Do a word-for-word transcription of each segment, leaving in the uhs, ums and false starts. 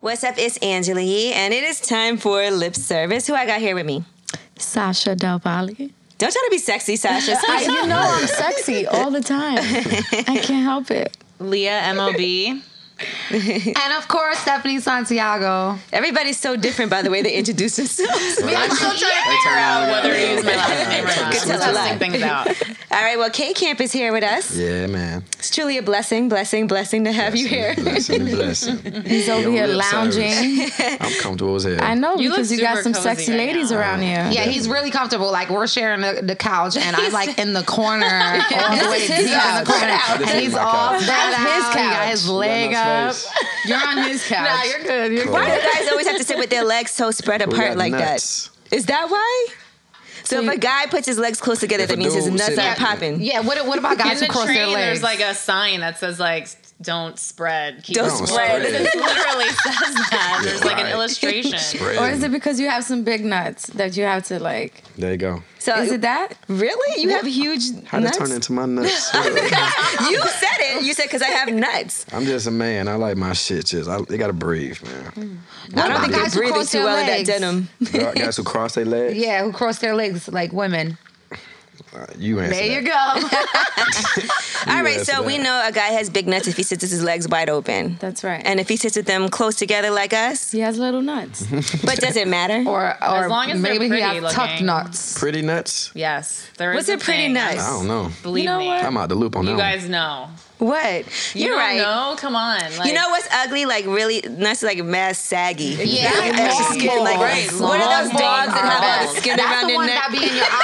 What's up? It's Angela Yee, and it is time for lip service. Who I got here with me? Sasha Del Valle. Don't try to be sexy, Sasha. I, you know I'm sexy all the time. I can't help it. Leah M O B. And of course, Stephanie Santiago. Everybody's so different by the way they introduce themselves. I mean, I'm still trying to figure out whether to use my last name or not. Good I'm to testing things out. All right, well, K-Camp is here with us. Yeah, man. It's truly a blessing, blessing, blessing to have blessing, you here. Blessing, blessing. He's over here lounging. I'm comfortable as hell. I know, You because look you got super some cozy sexy right ladies now. around here. Yeah, he's really comfortable. Like, we're sharing the, the couch, and I'm like in the corner, all the way is deep his in the couch. corner. This And is he's my all couch. spread That's his out. He got couch. his Got leg my up. space. You're on his couch. Nah, you're good. You're Cool. Why do guys always have to sit with their legs so spread We apart got like nuts. that? Is that why? So, if a guy puts his legs close together, If that a means his dude nuts sit are up- popping. Yeah, what, what about guys In who the cross train, their legs? there's like a sign that says like, "Don't spread." Keep Don't it Don't spread. spread. It literally says that. There's like an Right. illustration. Spread. Or is it because you have some big nuts that you have to like? There you go. So Is it that? really? You have huge How did it nuts? turn into my nuts? You said it. You said because I have nuts. I'm just a man. I like my shit just. I, they gotta breathe, man. I don't about think guys you're who breathing cross too their well in that legs? denim. Girl, guys who cross their legs. Yeah, who cross their legs like women. Uh, you answer There you that. go. All right, answer so we that. know a guy has big nuts if he sits with his legs wide open. That's right. And if he sits with them close together like us, he has little nuts. but does it matter? Or, or As long as they're maybe he pretty has tucked looking. nuts. Pretty nuts. Yes, there What's is a pretty thing. nut? I don't know. Believe You know me, what? I'm out the loop on you that guys know. What? You You're don't right. know? Come on. Like, You know what's ugly? Like really nuts, like mad saggy. Yeah, Like, extra long skin. Like balls. what are Long those dogs that have all the balls. skin That's around the their ones neck? that be in your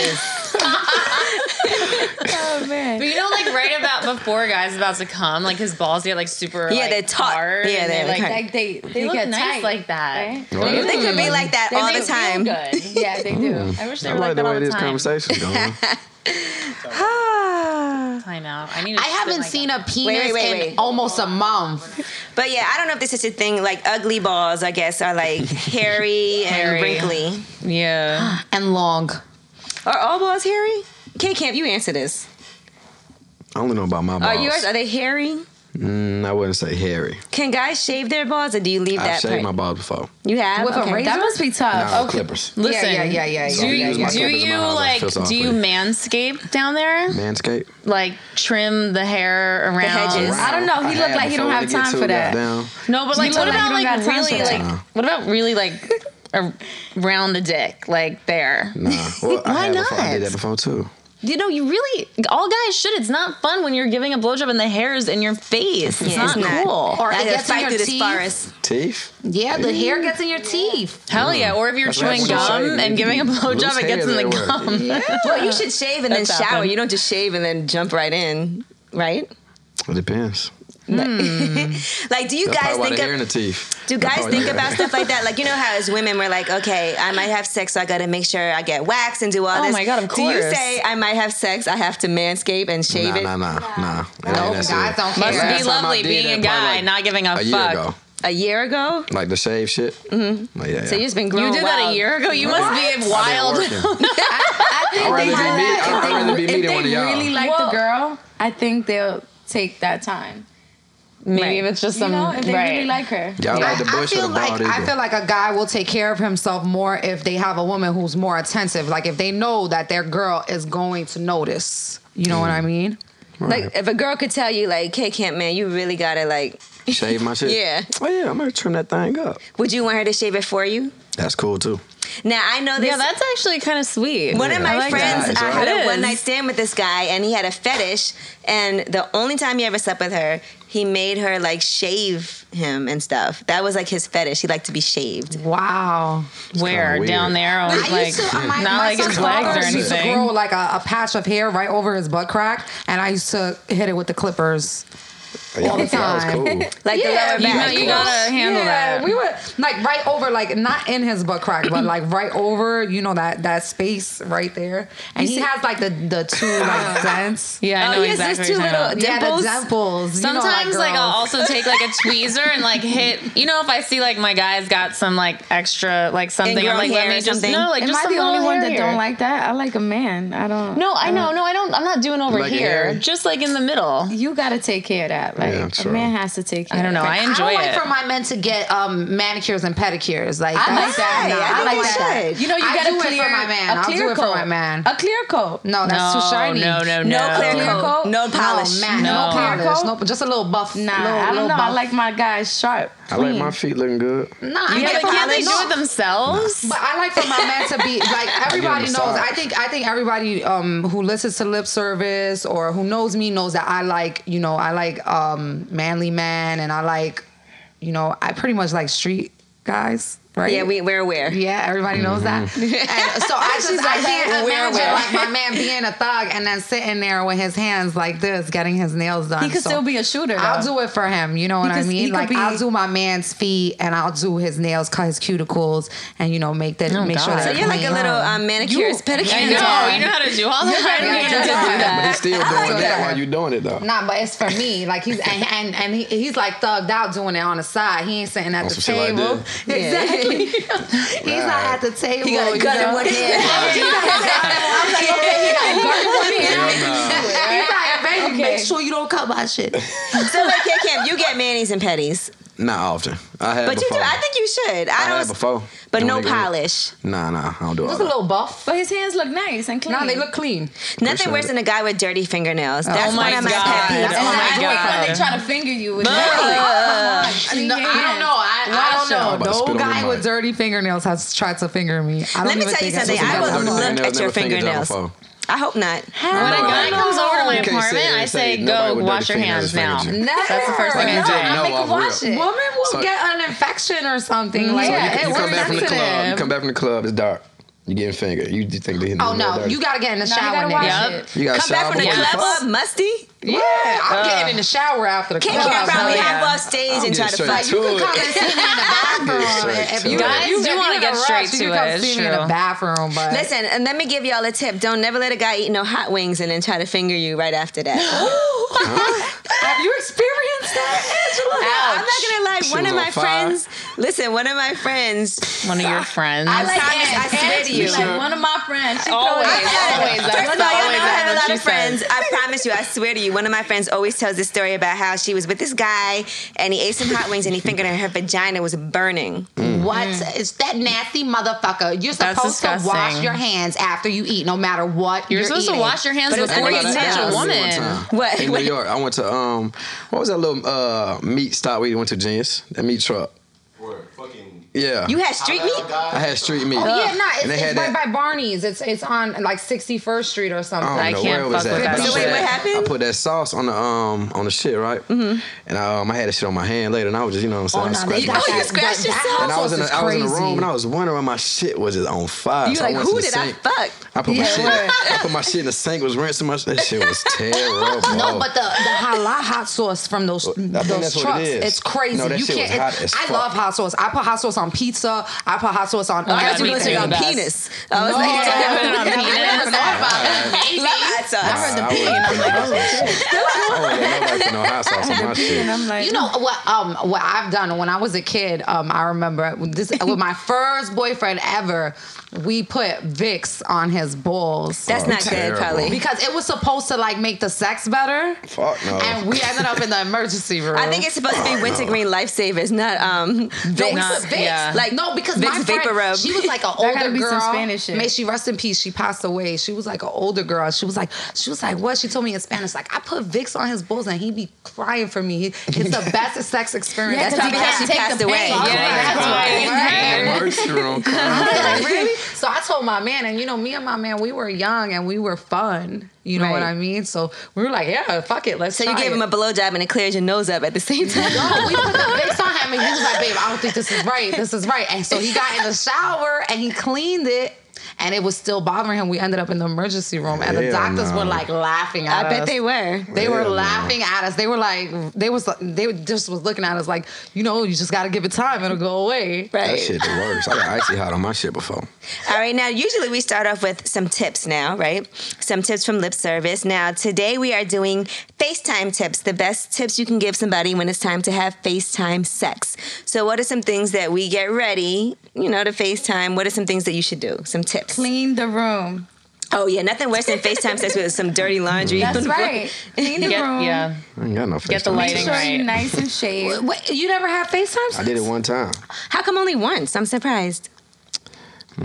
eyes. Oh man. But you know, like right about before guys about to come, like his balls get like super Yeah, like, they're taut. hard. Yeah, and they're, like, like, Like they, they, they look get nice tight, like that. right? Right. They could be like that They all make the it feel time. good. Yeah, they do. I wish they I were like like the that all way the this time. conversation's going. Ah. Time out. I need. To I haven't spit my seen gum. a penis Wait, wait, wait, in wait. almost a month. But yeah, I don't know if this is a thing. Like ugly balls, I guess, are like hairy and Hairy. wrinkly. Yeah. And long. Are all balls hairy? K Camp, you answer this. I only know about my balls. Are yours? Are they hairy? Mm, I wouldn't say hairy. Can guys shave their balls, or do you leave I've that shaved part? my balls before. You have With a okay. razor? That must be tough. Nah, clippers. Listen. Yeah, yeah, yeah, yeah, Do yeah, you, yeah, yeah. do Clippers in you my house, like? feels Do you awful. manscape down there? Manscaped. Like trim the hair around hedges. I don't know. He looked had like he don't before have to get time to for it, that. goddamn. No, but like, look what like you about don't like got time really for that. like? What about really like around the dick, like there? Nah. Well, I Why had before. I did not? that before too. You know, you really all guys should. It's not fun when you're giving a blowjob and the hair's in your face. It's Yeah, not it's not. cool. Or I it gotta gets in fight your through this teeth. forest. Teeth? Yeah, the hair gets in your teeth. Hell yeah! Or if you're That's chewing what I'm gum saying. and giving a Loose blowjob, it gets in hair the everywhere. gum. Well, you should shave and then That's shower. happened. You don't just shave and then jump right in, right? It depends. Like, do you That's guys probably why think the hair of in the teeth. do That's guys probably think the about hair. stuff like that? Like, you know how as women we're like, okay, I might have sex, so I got to make sure I get waxed and do all Oh this. my God, of Do you course. say I might have sex, I have to manscape and shave Nah, it nah, nah, nah. It ain't No, that guys serious. don't Must care. be Last time I lovely did being that, a probably guy, like not giving a, A year fuck. ago. a year ago? Like the shave shit? Mm-hmm. Like, yeah, yeah. So you just been growing You did that wild. a year ago. You must be I've been wild. working. I think I'd rather they be do me- that. I'd If rather they, be me if than one they of y'all. really like Well- the girl, I think they'll take that time. Maybe Right. if it's just You some know, if they right. really like her. Y'all like the I bush or feel the like bald I eagle? feel like a guy will take care of himself more if they have a woman who's more attentive. Like if they know that their girl is going to notice. You know what I mean? Like, if a girl could tell you, like, K Camp, man, you really got to, like, Shave my shit? Yeah. Oh, yeah, I'm going to trim that thing up. would you want her to shave it for you? That's cool, too. Now, I know this. Yeah, that's actually kind of sweet. One of Yeah. my I like friends, that. I had It a is. one night stand with this guy, and he had a fetish. And the only time he ever slept with her, he made her like shave him and stuff. That was like his fetish. He liked to be shaved. Wow. Where kinda down weird. there, or I like used to, my, not my like his son's legs or father used to anything. grow like a, a patch of hair right over his butt crack, and I used to hit it with the clippers. Yeah, All the that was time. cool. Like the lower you, know, back. you gotta handle yeah, that. we were like right over, like not in his butt crack, but like right over, you know, that that space right there. And he has like the the two like dents. Yeah, I Oh, know he has exactly those two what you're talking little about. dimples. Yeah, the dimples. You know, Sometimes, like, I'll girls. also take like a tweezer and like hit. You know, if I see like my guy's got some like extra like something, I'm Ingrown like, let hair me or just something? no, like Am just I some the only little one hair that here. don't like that? I like a man. I don't. No, I know, no, I don't. I'm not doing over like it here. hairy? Just like in the middle. You got to take care of that. Like Yeah, a true. man has to take care. I don't know. of I it. enjoy I don't it. like for my men to get um, manicures and pedicures. Like I like that's- that. nah, I think like you that. should. You know, you I got do a it clear for my man. A I'll clear do it for coat. my man. A clear coat. No, that's no, too shiny. no, no, no. No clear Clear coat, coat? no polish. No, man, No. no, Clear polish. coat? No, just a little buff. Nah, little, I don't little know. Buff. I like my guys sharp. I like clean. my feet looking good. Nah, You I get get Can't they polish? do it themselves? But I like for my man to be like everybody knows. massage. I think I think everybody um, who listens to lip service or who knows me knows that I like you know I like um, manly man and I like you know I pretty much like street guys. Right? Yeah, we, we're aware. Yeah, everybody knows that. And so I just I can't We're imagine aware. like my man being a thug and then sitting there with his hands like this, getting his nails done. He could So still be a shooter. I'll though. do it for him. You know what I could- he mean? could Like be- I'll do my man's feet and I'll do his nails, cut his cuticles, and you know make that Oh, make sure God. that So you're like a little um, manicurist, pedicure. I know. You know how to do all that. very I good know at how to do that. that. But he's still doing do that that. while you doing it though. Nah, but it's for me. Like he's and and, and he, he's like thugged out doing it on the side. He ain't sitting at On the some shit like table. this? Exactly. he's not at the table. He got a you gun in know? one hand. I'm like, okay, he got a gun in one hand. Hell He's like, baby, Okay. make sure you don't cut my shit. So like, Kid Cam, you get manis and petties, Not often. I had but you do. before. I think you should. I, I don't. had before. But Don't no nigga- polish. Nah, nah, I don't do all Just a that. little buff. But his hands look nice and clean. Nah, they look clean. Nothing Appreciate worse it. than a guy with dirty fingernails. That's Oh my one of my God. pet peeves. Oh And my I do it God. when they try to finger you. With Ugh. dirty. No, I don't know. I, I Wash don't I'm about to know. spit No on guy the with mic. dirty fingernails has tried to finger me. I don't Let me even tell you think something. that's I what would they Dirty look fingernails, at your never fingered y'all fingernails. before. I hope not. When a guy comes over to my You can't apartment, say- I say say, nobody go with wash dirty your hands fingernails now. fingered you. Never. That's the first thing Like I you say. just know Make off him wash rip. it. Women will So- get an infection or something. Like So yeah, you, it you works come back from the club. You sensitive. come back from the club. It's dark. You getting fingered. You just think they. Oh no, you gotta get in the No, you shower, gotta nigga. wash Yep. it. You got Come back shower from the before you club fuck? all musty. Yeah, I'm getting in the shower after the Kid club. Cam probably so- have off stage I'm and try to getting fight. straight You can to come it. and see me in the bathroom. Straight If to you, it. Guys if you do if wanna you in get a straight rush, you to can come it, it's see me in true. the bathroom. But Listen, and let me give y'all a tip. Don't never let a guy eat no hot wings and then try to finger you right after that. have you experienced that, Angela? I'm not gonna lie. She One was of on my fire. friends. Listen, one of my friends. One of your friends. I Like promise. I Ant. swear Ant to be you. like one of my friends. She Always, goes- always. That's First of all, y'all always know I have a what lot she of friends. says. I promise you, I swear to you, one of my friends always tells this story about how she was with this guy and he ate some hot wings and he fingered her. Her vagina was burning. What is that nasty motherfucker? You're That's supposed to wash disgusting. your hands after you eat, no matter what You're you're supposed eating. to wash your hands But it was before under you his touch nails. a One woman. time. What? In What? New York, I went to um, what was that little uh meat stop we went to? Genius, that meat truck. For fucking. Yeah, You had street meat? I had street meat. Oh yeah, nah, it's, And they it's had right that- by Barney's. It's it's on like sixty-first Street or something. I don't I know can't where it was fuck at. with that but I So put wait, that- what happened? I put that sauce on the um on the shit, right? Mm-hmm. And um, I had that shit on my hand later, and I was just, you know what I'm saying, Oh, I no, was they scratching my got Oh, you shit. that- scratched that- that yourself? And I was in sauce the, is I was in the crazy. room, and I was wondering why my shit was just on fire. You so I like, went who to the did I sink. fuck? I put my Yeah, shit. word. I put my shit in the sink. Was rinsing my. That shit was terrible. No, but the the halal hot sauce from those I think those that's what trucks, it is. it's crazy. No, that you shit was can't. hot it- as I fuck. love hot sauce. I put hot sauce on pizza. I put hot sauce on Oh, I God, was me gonna too. say on The best. penis. I was No, like, no, put it on I penis? never thought about that. Maybe. love hot sauce. I heard the pee, and I'm like, oh shit. I wouldn't let nobody put no hot sauce on my shit. And I'm like, You know what? Um, what I've done when I was a kid, um, I remember this with my first boyfriend ever. We put Vicks on his balls. That's Oh, not good, terrible. probably. because it was supposed to like make the sex better. Fuck no. And we ended up in the emergency room. I think it's supposed to be wintergreen lifesavers, not um. No, Vicks. we Not- put Vicks. yeah. Like no, because Vicks my friend, Vapor Rub. she was like an There older gotta be girl. some Spanish shit. May she rest in peace. She passed away. She was like an older girl. She was like, she was like, what? She told me in Spanish, like, I put Vicks on his balls and he be crying for me. He- It's the best sex experience. Yeah, That's 'cause probably he how can't she take passed the away. pain. Yeah, Yeah, that's why. Mercy room. I was like, really? So I told my man, and you know, me and my man, we were young and we were fun. You know Right. what I mean? So we were like, yeah, fuck it, let's So try you gave it. him a blowjob and it clears your nose up at the same time. No, we put the Vicks on him and he was like, babe, I don't think this is right. This is right. And so he got in the shower and he cleaned it. And it was still bothering him. We ended up in the emergency room, and the Hell doctors no. were like laughing at I us. bet they were. They were Hell no. laughing at us. They were like, they was, they just was looking at us like, you know, you just got to give it time. It'll go away. Right. That shit the worst. I got icy hot on my shit before. All right, now usually we start off with some tips now, right? Some tips from lip service. Now, today we are doing FaceTime tips, the best tips you can give somebody when it's time to have FaceTime sex. So, what are some things that we get ready, you know, to FaceTime? What are some things that you should do? Some tips. clean the room. Oh yeah, nothing worse than FaceTime sex with some dirty laundry. That's right. Clean the Get, room. yeah. I ain't got no Get the FaceTime. lighting Make sure right. you're nice and shaved. Wait, you never had FaceTime? I did it one time. How come only once? I'm surprised. Are,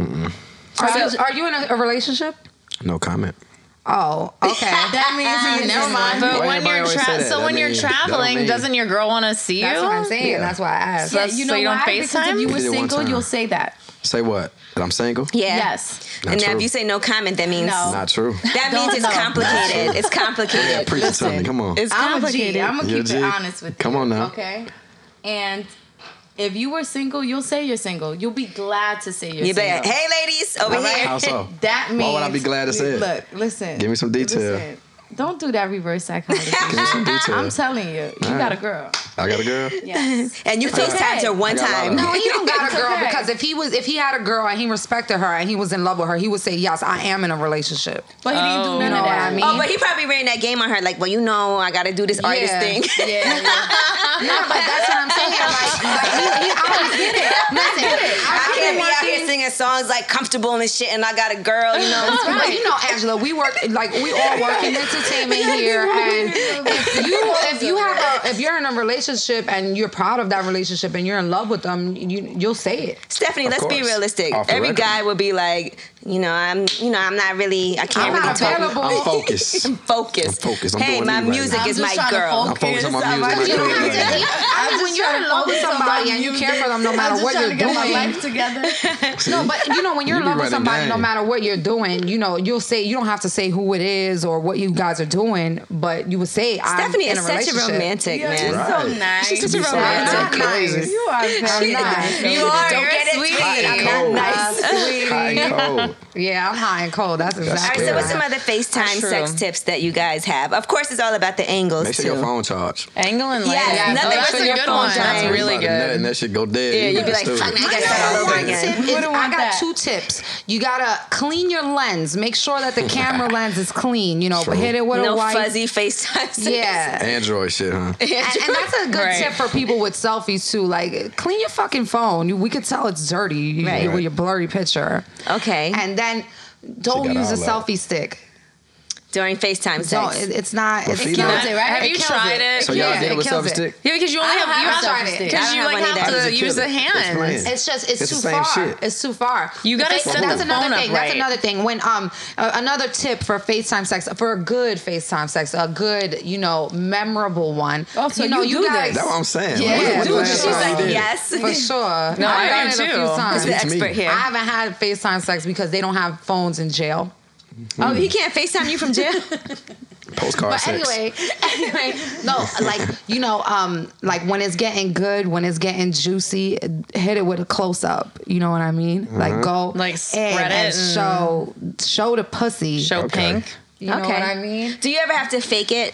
you, are you in a, a relationship? No comment. Oh, okay. That means you Never mind. But Why when everybody you're always say tra- that? so That when you're mean- that don't traveling, mean- doesn't your girl want to see you? That's what I'm saying. Yeah. That's why I asked. Yeah, So you know you don't why? Because FaceTime? if you I were did it one single, time. you'll say that. Say what? That I'm single? Yeah. Yes. Not and now true. if you say no comment, that means No. Not true. that Don't means it's know. complicated. It's complicated. Yeah, preach it to me. Come on. It's I'm a complicated. G. I'm gonna You're keep a it G. honest with you. Come on now. Okay. And if you were single, you'll say you're single. You'll be glad to say you're You be single. like, hey ladies, over All right? here. How so? That means. Why would I be glad to say it? Look, listen. Give me some detail. Listen, don't do that reverse psychology. Give me some detail. I'm telling you, you got a girl. I got a girl. Yes. And you FaceTimed her one I got a lot time. of- No, he don't got a It's girl okay. because if he was, if he had a girl and he respected her and he was in love with her, he would say, "Yes, I am in a relationship." But he didn't do Oh. none You know of what that. I mean? Oh, but he probably ran that game on her. Like, well, you know, I got to do this artist Yeah. thing. Yeah, yeah. No, but that's what I'm saying. Like, like he, he always get it. Listen, I can't be out here working- singing songs like comfortable and shit, and I got a girl, you know. But you know, Angela, we work like we all work in entertainment here, and if you if you have a if you're in a relationship and you're proud of that relationship and you're in love with them, you you'll say it. Stephanie, Of let's be course. realistic. Off the Every record. guy would be like, you know, I'm, you know, I'm not really, I can't I'm really not talk. available. I'm focused. I'm focused. I'm focused. I'm hey, doing my me right music now. is I'm my just trying to girl. I'm focused on my music. You don't My have to. career. I mean, when you're in love with somebody and you care for them, no matter what you're to get my doing. life together. No, but you know, when you're You in love be with running somebody, no down. matter what you're doing, you know, you'll say you don't have to say who it is or what you guys are doing, but you would say, I'm Stephanie in is a such a relationship. romantic, Yeah, man. you're Right. so nice. She's such a Be so romantic. I'm not crazy. nice. You are very nice. You are. Don't You're get it sweet. twisted. I'm Cold. not nice. Hot and cold. Yeah, I'm hot and cold. That's All exactly. right, so what's right. some other FaceTime True. sex tips that you guys have? Of course, it's all about the angles, Make sure too. your phone charge. Angle and Yes, lighting. nothing Oh, that's worse a than your good phone one. dying. That's You really about to nut good. and that shit go dead. Yeah, you'd be like, stupid. fuck, now you I gotta got start all over one again. tip is- Wouldn't I want got that. two tips. You gotta clean your lens. Make sure that the camera lens is clean. You know, True. hit it with No a wipe. fuzzy FaceTime sex. Yeah. Android shit, huh? And, and that's a good Right. tip for people with selfies too. Like, clean your fucking phone. You- We could tell it's dirty you- Right. with your blurry picture. Okay. And then don't She got use a all that. selfie stick. During FaceTime Don't. sex. It, it's not. But It females- kills it, right? Have It you kills tried it? So y'all Yeah, did it it with kills selfie it. stick? Yeah, because you only I have, don't you have have a to selfie stick. because I you don't like have one have either. to How does it use kill the it? hand. Explain. It's just it's, It's too the same far. shit. It's too far. You gotta Fa- set That's the another phone up thing. That's right. another thing. When um uh, another tip for FaceTime sex, for a good FaceTime sex, a good you know memorable one. Oh, so you know you do guys. this. That's what I'm saying. Yeah, When- when's the dude, last she's time She's you like, did it? yes. For sure. No, I've I done do it a too. few times. He's the Teach me. expert here. I haven't had FaceTime sex because they don't have phones in jail. Oh, he can't FaceTime you from jail? Postcard But sex. anyway, anyway, no, like you know, um, like when it's getting good, when it's getting juicy, hit it with a close up. You know what I mean? Like go Like, in spread and it and- show show the pussy. Show Okay. pink. You know what I mean? Do you ever have to fake it?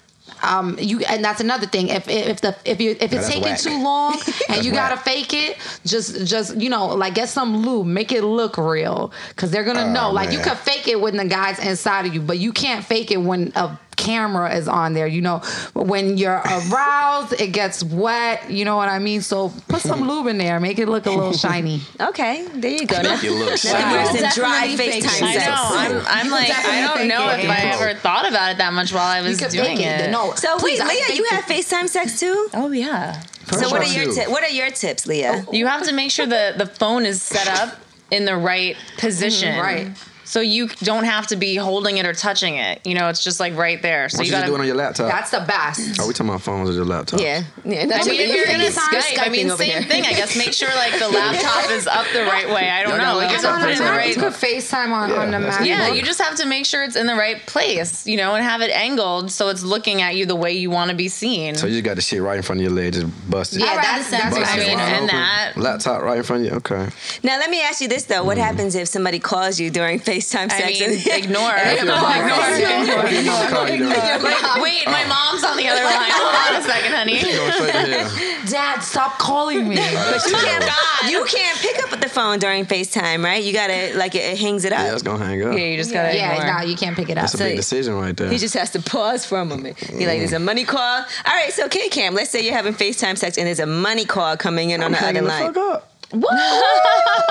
Um, you and that's another thing. If if the if you if it's that's taking whack. too long and That's you gotta whack. fake it, just just you know like get some lube, make it look real, because they're gonna Oh, know. Like you man. could fake it when the guy's inside of you, but you can't fake it when a camera is on there. You know, when you're aroused, it gets wet. You know what I mean? So put some lube in there, make it look a little shiny. Okay, there you go. Make it look Nothing shiny. worse than Definitely dry fake FaceTime it. I sex. know. I'm, I'm like, I don't know fake if it. I ever thought about it that much while I You was could doing fake it. it. No. So please, wait, I Leah, fake you it. have FaceTime sex too? Oh yeah. So what are Sure. your ti- what are your tips, Leah? You have to make sure the the phone is set up in the right position. Mhm, right. So you don't have to be holding it or touching it. You know, it's just like right there. So Why don't you you just gotta do it on your laptop? That's the best. Are we talking about phones or your laptop? Yeah, yeah. I mean, if you're gonna FaceTime, Skype, I mean, Skyping over same here. thing. I guess make sure like the laptop is up the right way. I don't Y'all got know. Like, you laptops just have to put it in the on right. You could FaceTime on, Yeah, on the that's MacBook. Yeah, you just have to make sure it's in the right place, you know, and have it angled so it's looking at you the way you want to be seen. So you just got the shit right in front of your leg, just busted. Yeah, I'd rather that's send that's it. what I I'm mean, saying. Wide and open. that- Laptop right in front of you. Okay. Now let me ask you this though: what happens if somebody calls you during FaceTime I sex? mean, and- ignore. If your mom calls you, if your mom calls you, Like, wait, my mom's on the other line. Hold on a second, honey. going straight to hell. Dad, stop calling me. That's You can't, terrible. you can't pick up the phone during FaceTime, right? You gotta like it, it hangs it up. Yeah, it's gonna hang up. Yeah, you just gotta Yeah, ignore. no, you can't pick it up. That's a big decision right there. He just has to pause for a moment. Be like, there's a money call. All right, so K Cam, let's say you're having FaceTime sex and there's a money call coming in on I'm the other hanging the line. fuck up.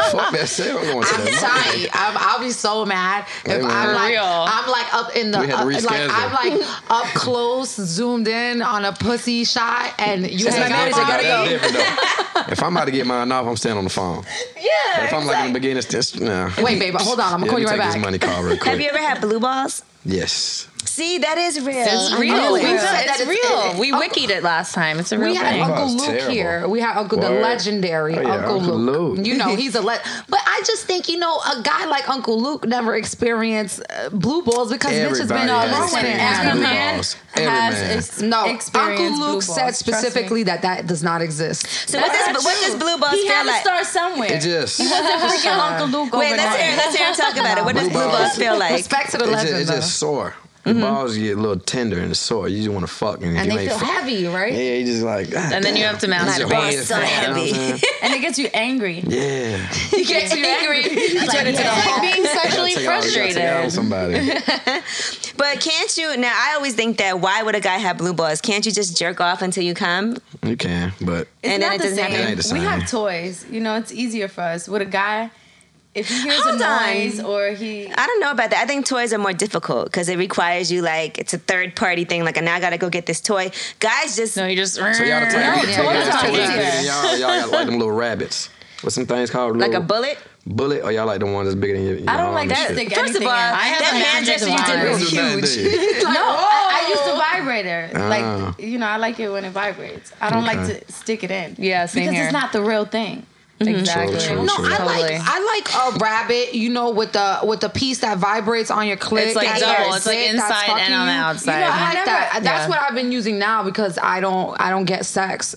Fuck that shit. I'm going to I'm that. tight. I'm, I'll be so mad if Hey, man. I'm For like real. I'm like up in the We had to uh, like reschedule. I'm like up close, zoomed in on a pussy shot, and you That's hang my up manager, on gotta me. go. Different, though. If I'm about to get mine off, I'm staying on the phone. Yeah. But if I'm like in the beginning, it's just nah. Wait, babe, hold on. I'm gonna Yeah, call you let right me take back. this money call real quick. Have you ever had blue balls? Yes. See, that is real. It's I real. knew We it. said that it's it's- real. it- We Uncle- wikied it last time. It's a real We had thing. Uncle Oh, it's Luke terrible. here. We had Uncle the Word. legendary Oh, yeah, Uncle, Uncle Luke. Luke. You know he's a le- But I just think you know a guy like Uncle Luke never experienced uh, blue balls because bitch has been Everybody all has over experienced him. Every blue man balls. Every has man. ex- No, experienced Uncle blue Luke balls. said Trust me. specifically that that does not exist. So what does, what does blue balls He feel had to like? start somewhere. It just. Freaking Uncle Luke Wait, overnight. let's hear, let's hear him talk about it. What does Blue blue balls balls. feel like? Respect to the It's legend. just, it's though. just sore. The balls get a little tender and sore. You just want to fuck. And, if And you they ain't feel fuck- heavy, right? Yeah, you just like. God And then you damn. have to It's masturbate. your body So is fat, you know what I'm heavy. saying? And it gets you angry. Yeah. You get angry. You turn into the It's like Hulk. being sexually Take it out- you gotta take it out on frustrated. somebody. But can't you? Now I always think that why would a guy have blue balls? Can't you just jerk off until you come? You can, but It's And then not it the doesn't same. happen. It ain't the We same. have toys. You know, it's easier for us. With a guy, if he hears Hold a on. noise or he... I don't know about that. I think toys are more difficult because it requires you like it's a third party thing. Like now I gotta go get this toy. Guys just No, you just. So y'all the type No, of toys y'all are the easier. bigger than y'all. Y'all got like them little rabbits. What's some things called? like a Little bullet. bullet, or y'all like the ones that's bigger than your, your I don't arm like and that. shit? Stick First of anything all, in. I have that a hand magic gesture you did wand. was What's that huge. do? No, I, I use the vibrator. Ah. Like, you know, I like it when it vibrates. I don't like Okay. to stick it in. Yeah, same Because here. it's not the real thing. Exactly. True, true, No, true. I Totally. like I like a rabbit, you know, with the with the piece that vibrates on your clit. It's like and double. your It's like zit that's inside and fucking on the you. outside. You know, I I like never- that. That's yeah. what I've been using now because I don't I don't get sex.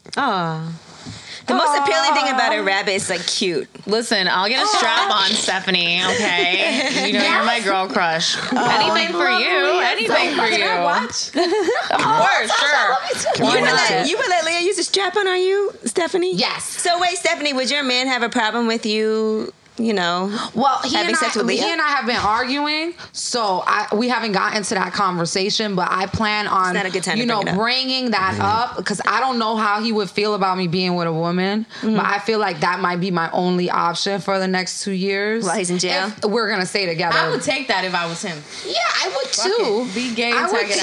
Oh. The most appealing thing about a rabbit is like cute. Listen, I'll get a strap on, Stephanie. Okay, you know you're my girl crush. Anything for you. Anything for you. Watch. Of course, sure. You Why would, not? let, you would let Leah use a strap on on you, Stephanie? Yes. So wait, Stephanie, would your man have a problem with you, you know? Well, he Having and, sex I, with Leah? he and I have been arguing, so I we haven't gotten to that conversation. But I plan on, not a good time you to know, bring it up. bringing that up because I don't know how he would feel about me being with a woman. Mm-hmm. But I feel like that might be my only option for the next two years While he's in jail? If we're gonna stay together. I would take that if I was him. yeah, I would Fuck too. it. Be gay I and would tag it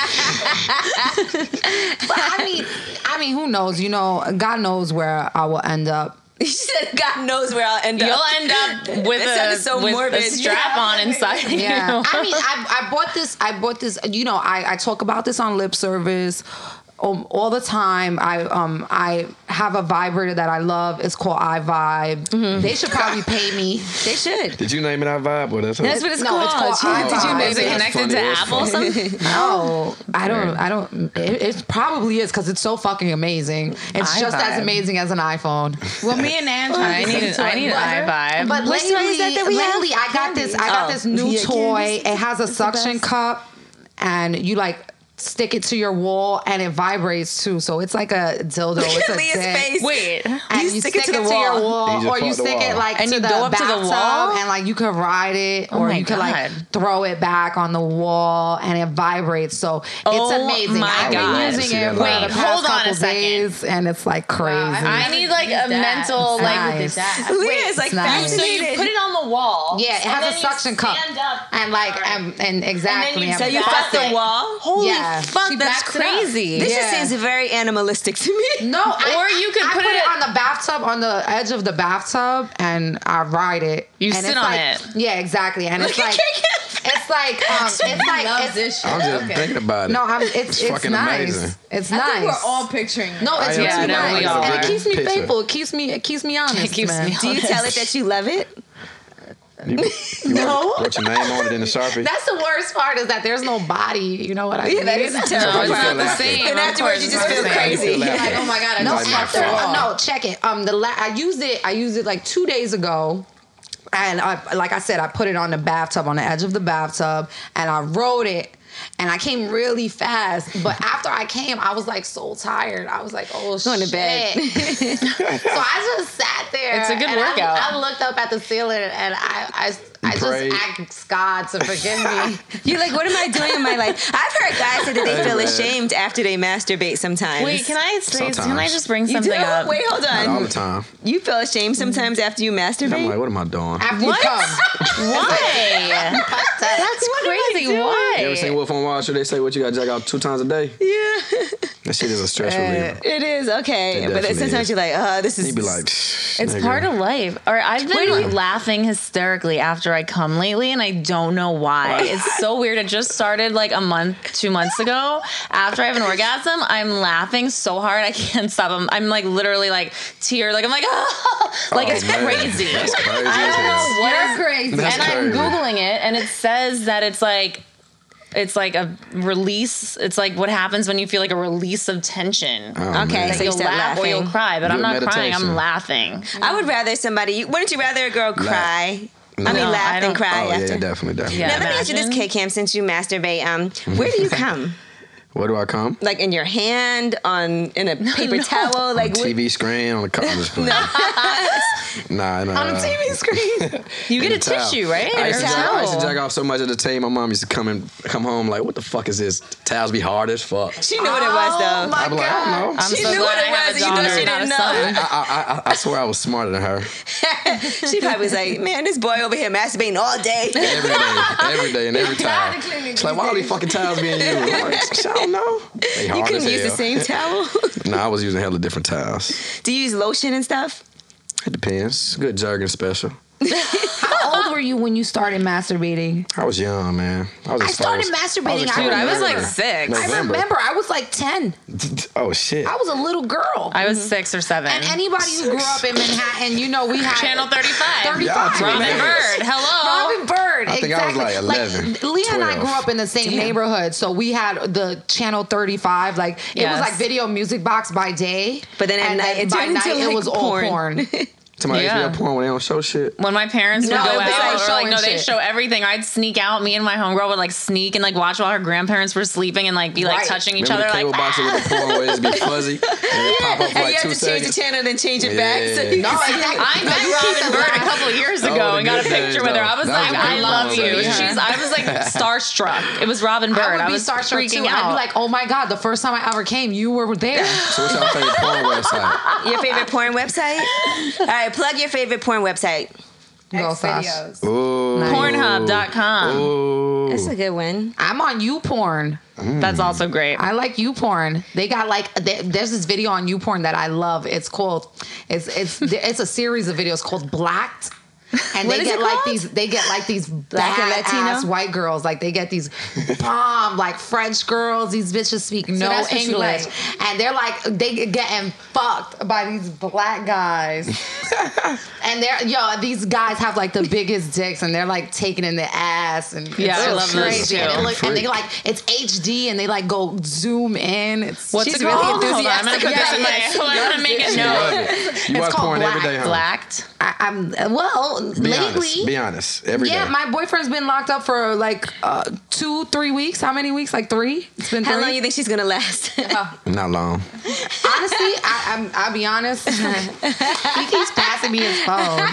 too. out. But I mean, I mean, who knows? You know, God knows where I will end up. She said, God knows where I'll end You'll up. end up with, That a, sounded so with morbid. a strap on inside Yeah, you. I mean, I, I bought this. I bought this. You know, I, I talk about this on lip service um, all the time. I um I have a vibrator that I love. It's called iVibe. They should probably pay me. They should. Did you name it our vibe or that's That's what it's No, called. it's called She- iVibe. Did you name Is it it? connected funny, to it's Apple or funny. something? No, I don't. I don't. It, it probably is because it's so fucking amazing. It's just as iVibe. amazing as an iPhone. Well, me and Andrew. I need an, I need an iVibe. But What lately, toy is that that we have? lately I got this. I got Oh. this new Yeah, toy. candies. It has a suction cup, and you like stick it to your wall, and it vibrates too. So it's like a dildo. It's a Leah's dick. face. Wait, And You you, stick stick, it to the your wall. wall, You just or you fuck the stick it wall. like And to you the go up to the bathtub, wall? and like you could ride it, Oh or my you could God. like throw it back on the wall, and it vibrates. So it's Oh amazing. my I've God. been using it for Wait, the past hold on a couple second. days, and it's like crazy. I need like a Use that. mental like. Nice. That. Leah is like it's nice. So you fascinated. put it on the wall. Yeah, it and has then a you suction cup, stand up. and like and, and exactly. you- and So you That's fucked the it. wall? Holy Yeah. fuck, She that's backs it up. crazy. This Yeah. just seems very animalistic to me. No, I, Or you could I put put it- it on the bathtub, on the edge of the bathtub, and I ride it. You and sit it's on like, it. Yeah, exactly. And it's like, it's like, um, it's like, Loves it's, this shit. I'm just Okay. thinking about it. no, I'm, it's, It's it's, fucking nice. amazing. It's I nice. think we're all picturing. it. no, it's I really am too. nice. We And are. it keeps me Picture. faithful. It keeps me, it keeps me honest. It keeps man. me Do you tell it that you love it? You, you no. Wrote your name on it in the Sharpie. That's the worst part is that there's no body. You know what I mean? Yeah, that is a terrible No, it's Why you not feel the like same. And of afterwards course you it's just not feel the same. crazy. You're Like, oh my god, I No, just my fucked the fault. wall. no, check it. Um, the la- I used it. I used it like two days ago, and I, like I said, I put it on the bathtub, on the edge of the bathtub, and I rode it. And I came really fast, but after I came, I was like so tired. I was like, "Oh Going to shit!" bed. So I just sat there. It's a good and I- workout. I, looked up at the ceiling, and I, I, I just prayed. ask God to forgive me. You're like, what am I doing in my life? I've heard guys say that they Hey, feel man. ashamed after they masturbate sometimes. Wait, can I say? Can I Sometimes. just bring You something do? up? Wait, hold Not all the on. time. You feel ashamed sometimes after you masturbate? I'm like, what am I doing? After What? you come. Why? That's crazy. Why? You ever seen Wolf on Wall Street? They say what you got to jack out two times a day. Yeah. That shit is a stress reliever. It is, okay. It But definitely sometimes is. you're like, oh, this is... He'd be like, It's nigga. part of life. Or I've been laughing hysterically after I come lately, and I don't know why. It's so weird. It just started like a month, two months ago. After I have an orgasm, I'm laughing so hard I can't stop. I'm, I'm like literally like tear. Like I'm like, ah! Like Oh, it's man. crazy. That's crazy I as don't hell. know what You're is crazy. That's and I'm crazy. googling it, and it says that it's like. It's like a release. It's like what happens when you feel like a release of tension. Oh, Okay, man. so you You'll start laugh or laughing. you'll cry, but I'm Good not crying. meditation. I'm laughing. I would rather somebody... Wouldn't you rather a girl cry? I mean, No, laugh I and don't- cry Oh, after? yeah, definitely, definitely. Yeah. Now, let me ask you this, Imagine. K Cam, since you masturbate. Um, where do you come? Where do I come? Like in your hand, on in a paper towel? Like T V screen on the car. I'm just playing. Nah, nah. On a T V screen. You get In a the towel. tissue, right? I Or used, to a jack, I used to towel. jack off so much at the team. My mom used to come and come home like, "What the fuck is this? Towels be hard as fuck." She knew what it was, though. I'd be like, "I don't know." I'm She so knew glad what it I have was, a and you know daughter, she not a didn't son. know. I, I, I, I swear I was smarter than her. She probably was like, man, this boy over here masturbating all day. Every day, every day, and every time. It's like, why all these fucking towels being used? I'm like, I don't know. They You hard couldn't as use the hell. same towel. Nah, I was using hella different towels. Do you use lotion and stuff? It depends. Good jerking special. How old were you when you started masturbating? I was young, man. I was I as started far as- masturbating, as I Dude, I was like November. six. I November. remember I was like ten. Oh shit. I was a little girl. I was six or seven. And anybody who grew up in Manhattan, you know, we had Channel thirty-five. thirty-five. Y'all Robin too. Bird. Hello. Robin Bird. I think I was exactly. like eleven, Leah and I twelve. grew up in the same neighborhood, so we had the Channel thirty-five. Like it Yes. was like Video Music Box by day, But then at and night, it by turned night into, it like, was porn. all porn. To my Yeah. H B O porn when they don't show shit. When my parents would No, go it was out, like or like showing no, they shit. show everything. I'd sneak out. Me and my homegirl would like sneak and like watch while her grandparents were sleeping and like be like Right. touching each Remember other. the cable Like boxes with the porn where it be fuzzy and it pop up for And like you two have to change seconds. the channel, then change it back. So Yeah. you No, can see exactly. I met You keep Robin the Bird a laugh. couple years That ago was and the got a good picture days, with her. though. I was That was like, the I good love ones. you. Yeah. She's. I was like starstruck. It was Robin Bird. I would I be was starstruck freaking too. out. I'd be like, "Oh my god, the first time I ever came, you were there." So what's your favorite porn website? Your favorite porn website? All right, plug your favorite porn website. Go, Sash. videos. Ooh. Pornhub dot com. Ooh. That's a good one. I'm on YouPorn. That's also great. I like YouPorn. They got like there- there's this video on YouPorn that I love. It's called it's it's it's a series of videos called Blacked. And What they is get it like called? these they get like these Black and badass Latino? white girls. Like they get these bomb like French girls. These bitches speak no that's what you English. like. And they're like they get getting fucked by these black guys. And they're yo, these guys have like the biggest dicks and they're like taking in the ass and Yeah, it's I so love those crazy. too. And, it look, and they Freak. like it's H D and they like go zoom in. It's What's She's it really called? Hold on, I'm gonna enthusiastic put this in my. about I'm gonna make a You note. love it. You It's watch called porn every Black. day, huh? Blacked. I, I'm well Be lately. honest. Be honest. Every day. Yeah, my boyfriend's been locked up for like uh, two, three weeks. How many weeks? Like three. It's been How three. long you think she's gonna last? Not long. Honestly, I, I'm, I'll be honest. He keeps passing me his phone.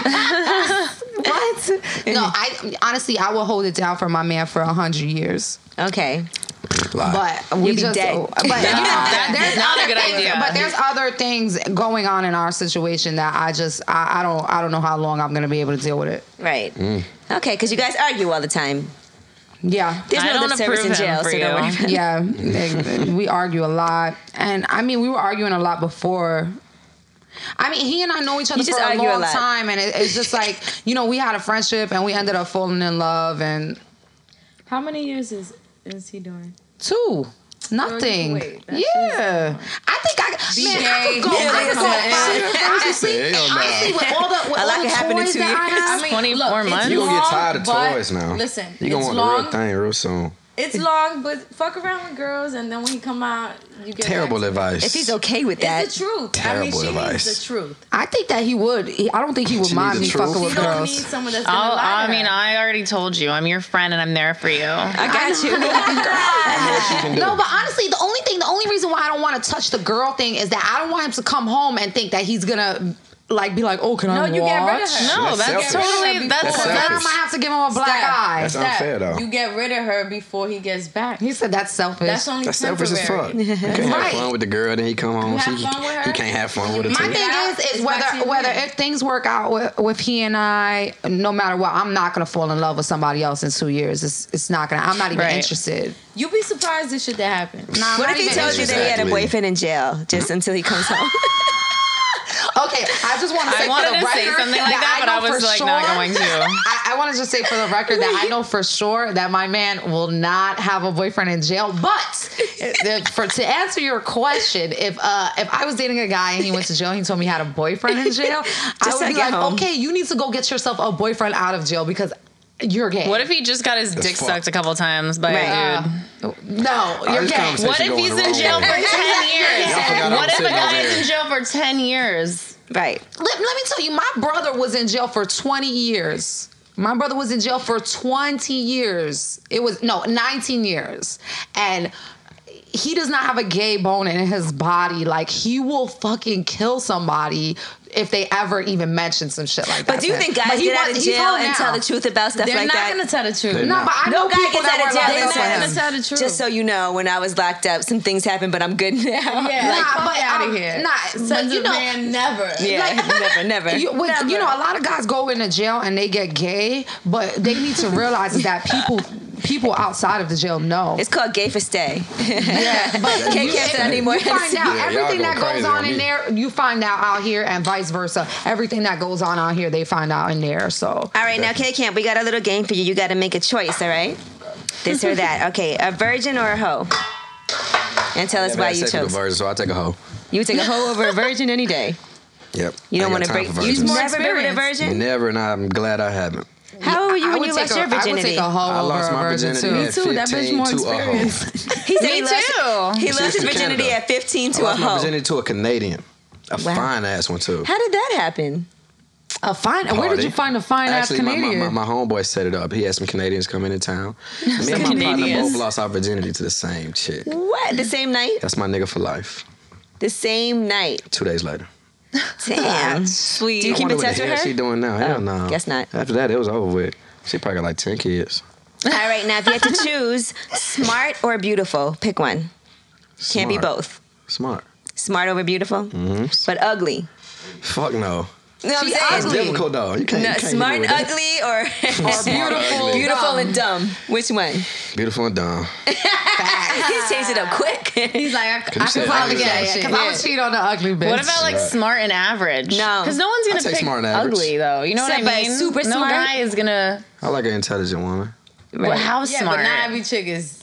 What? No, I honestly I will hold it down for my man for a hundred years. Okay. Lie. But we You'll be just, dead. but you know, That's there's not a other good things- idea. But there's other things going on in our situation that I just, I, I don't, I don't know how long I'm gonna be able to deal with it. Right. Mm. Okay, because you guys argue all the time. Yeah. There's I no don't lip service approve in jail, him for so don't you. worry about it. Yeah, they- we argue a lot, and I mean, we were arguing a lot before. I mean, he and I know each other You just for a argue a long lot. time, and it, it's just like you know, we had a friendship, and we ended up falling in love, and How many years is is he doing? two. Nothing. wait. That's Yeah, I think I man, I could go. Yeah, I could go listen. five- honestly, Hell no. honestly, with all the with A lot all the can happen in toys two that I years. have, I mean, twenty-four look, months? it's You gonna get long, tired of but toys now. Listen, You gonna it's want long. the real thing real soon. It's long, but fuck around with girls, and then when you come out, you get Terrible back to it. advice. If he's okay with that. It's the truth. I mean, Terrible she advice. needs the truth. I think that he would. He, I don't think he would She mind me needs the truth. fucking You with don't girls. need someone that's gonna I'll, lie to I her. mean, I already told you. I'm your friend and I'm there for you. I got you. I know what she can do. No, but honestly, the only thing, the only reason why I don't want to touch the girl thing is that I don't want him to come home and think that he's gonna like be like, oh, can No, I you watch? get rid of her. No, That's that's, selfish. totally that's That's Well, then I selfish. might have to give him a black Steph. eye. That's unfair, though. You get rid of her before he gets back. He said that's selfish. That's only That's selfish as temporary. fuck. You can't Right. have fun with the girl, then he come home. You She, have fun with her? he can't have fun with her My too. thing Yeah. is, is It's back to whether your whether man. if things work out with, with he and I, no matter what, I'm not gonna fall in love with somebody else in two years. It's it's not gonna. I'm not even Right. interested. You'd be surprised this shit that happened. Nah, I'm What not if he even told you that he had a Exactly. boyfriend in jail just until he comes home? Okay, I just want to say I wanted for the to record say something like that, but know I was for like not going to. I, I want to just say for the record that I know for sure that my man will not have a boyfriend in jail. But if- for to answer your question, if uh, if I was dating a guy and he went to jail, and he told me he had a boyfriend in jail, I Just would to be get like, home. okay, you need to go get yourself a boyfriend out of jail because you're gay. What if he just got his dick fucked. sucked a couple times by Right. a dude? Uh, no, you're this gay. conversation What if going he's the in wrong jail way. for ten years? Y'all forgot I What was if a sitting over guy is here. in jail for ten years? Right. Let, let me tell you, my brother was in jail for twenty years. My brother was in jail for twenty years. It was, no, nineteen years. And he does not have a gay bone in his body. Like, he will fucking kill somebody if they ever even mention some shit like that. But do you to him. think guys But he get out was- of he's jail home and now. tell the truth about stuff They're like not that? gonna tell the truth. They're No, but I No know guy people gets out that of were jail. locked They up say, with gonna him. tell the truth. just so you know, when I was locked up, some things happened, but I'm good now. Yeah, Nah, like, fuck but, out um, of here. nah, Sons but you of know- man, never. Yeah, never, never. You, with, you Never. know, a lot of guys go into jail and they get gay, but they need to realize is that people people outside of the jail know. It's called gay for stay. Yeah, but Can't you, cancel that anymore. You find out Yeah, y'all everything go that goes crazy on on in me. there. You find out out here, and vice versa. Everything that goes on out here, they find out in there. So All right, now K Camp, we got a little game for you. You got to make a choice. All right, this or that. Okay, a virgin or a hoe, and tell us Never why had you sex with a chose. virgin, so I take a hoe. You would take a hoe over a virgin any day. Yep. You don't I want ain't to got break. time for You've virgins. more never been with a experience. virgin. Never, and I'm glad I haven't. How old were you I when would you take lost a, your I would virginity? take a hoe I over lost a my virgin virginity too. at too, that bitch fifteen more to a hoe. experience. He said Me he lost, too. he She lost was his from virginity Canada. at fifteen I to a lost my hoe. virginity to a Canadian. A Wow. fine ass one too. How did that happen? A fine. Where did Party. you find a fine ass Actually, my, Canadian? my, my, my homeboy set it up. He had some Canadians come into town. Me and my partner Canadians. both lost our virginity to the same chick. What? The same night? That's my nigga for life. The same night. Two days later. Damn. Sweet. Do you I keep wonder in what touch the with hell her? she doing now? Hell Oh, no. guess not. After that, it was over with. She probably got like ten kids. All right, now if you had to choose smart or beautiful, pick one. Can't be Smart. both. Smart. Smart over beautiful, Mm-hmm. but ugly. Fuck no. You know what I'm She's saying? It's ugly. difficult though. You can't. No, you can't smart hit and me with ugly or, Or beautiful, beautiful dumb. and dumb. Which one? that. Beautiful and dumb. He's changed it up quick. He's like, I, I you could say probably ugly get that though? shit. Because I would cheat on an ugly bitch. What about like Right. smart and average? No. because no one's I'll gonna take pick smart and average. ugly though. You know what I Except by mean? super no smart. guy is gonna. I like an intelligent woman. Well, how Yeah, smart? but not every chick is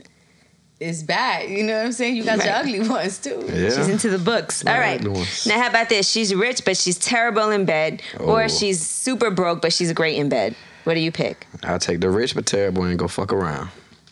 is bad. You know what I'm saying? You got your Right. ugly ones too. Yeah. She's into the books. All right. ugly ones. Now, how about this? She's rich, but she's terrible in bed. Or Oh. she's super broke, but she's great in bed. What do you pick? I'll take the rich but terrible and go fuck around.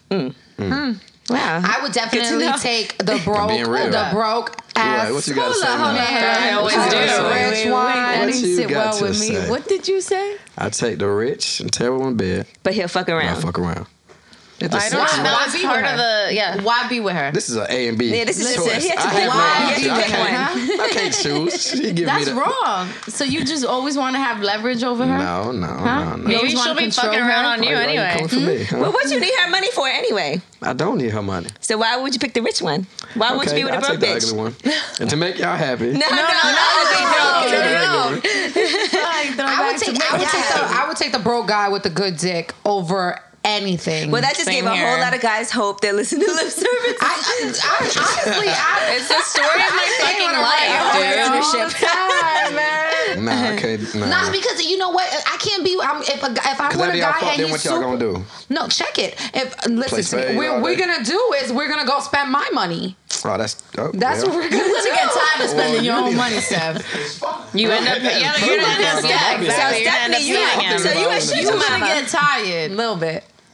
Wow. I would definitely know. take the broke, being real. the broke Right, ass. what you gotta say Hold on, now? hold on. I always Take do. the Wait, rich Wait, one. that What didn't you sit got well to with me. say? What did you say? I take the rich and terrible in bed. But he'll fuck And I around. fuck around. It's I a don't sex know. life. That was be part with of the yeah. Why be with her? This is an A and B Yeah, this is choice. a- he had to I pick have one. no He had to option. I pick can't- I can't choose. She give me That's the, wrong. So you just always want to have leverage over her? No, no, Huh? no, no. Maybe always she'll wanna be control fucking her? around on you Why- why anyway. coming for me, huh? Well, what you need her money for anyway? I don't need her money. So why would you pick the rich one? Why would you be with a I'll broke take the bitch? ugly one. And to make y'all happy. No, no, no, no, I'll take the no, no. ugly one. I would take. I would take the. I would take the broke guy with the good dick over anything. Well, that just Same gave a here. whole lot of guys hope that listen to lip service. I, I, I, honestly, I, It's the story of my fucking life, dude. Listenership. time, man. Nah, I can't. Nah. Not because you know what I can't be. I'm, if a, guy- if I Cause want after a y'all guy fuck, and then he's what y'all super, gonna do? no, check it. If listen to spades me, what all we're day? gonna do is we're gonna go spend my money. Oh, that's. Oh, That's well. what we're gonna You do. get tired of spending Well, your you own need- money, Steph. You end up, yeah, you're gonna end up, yeah, So exactly. You're gonna end up Stephanie, you- suing him. so you a You sugar gonna mama. get tired. A little bit.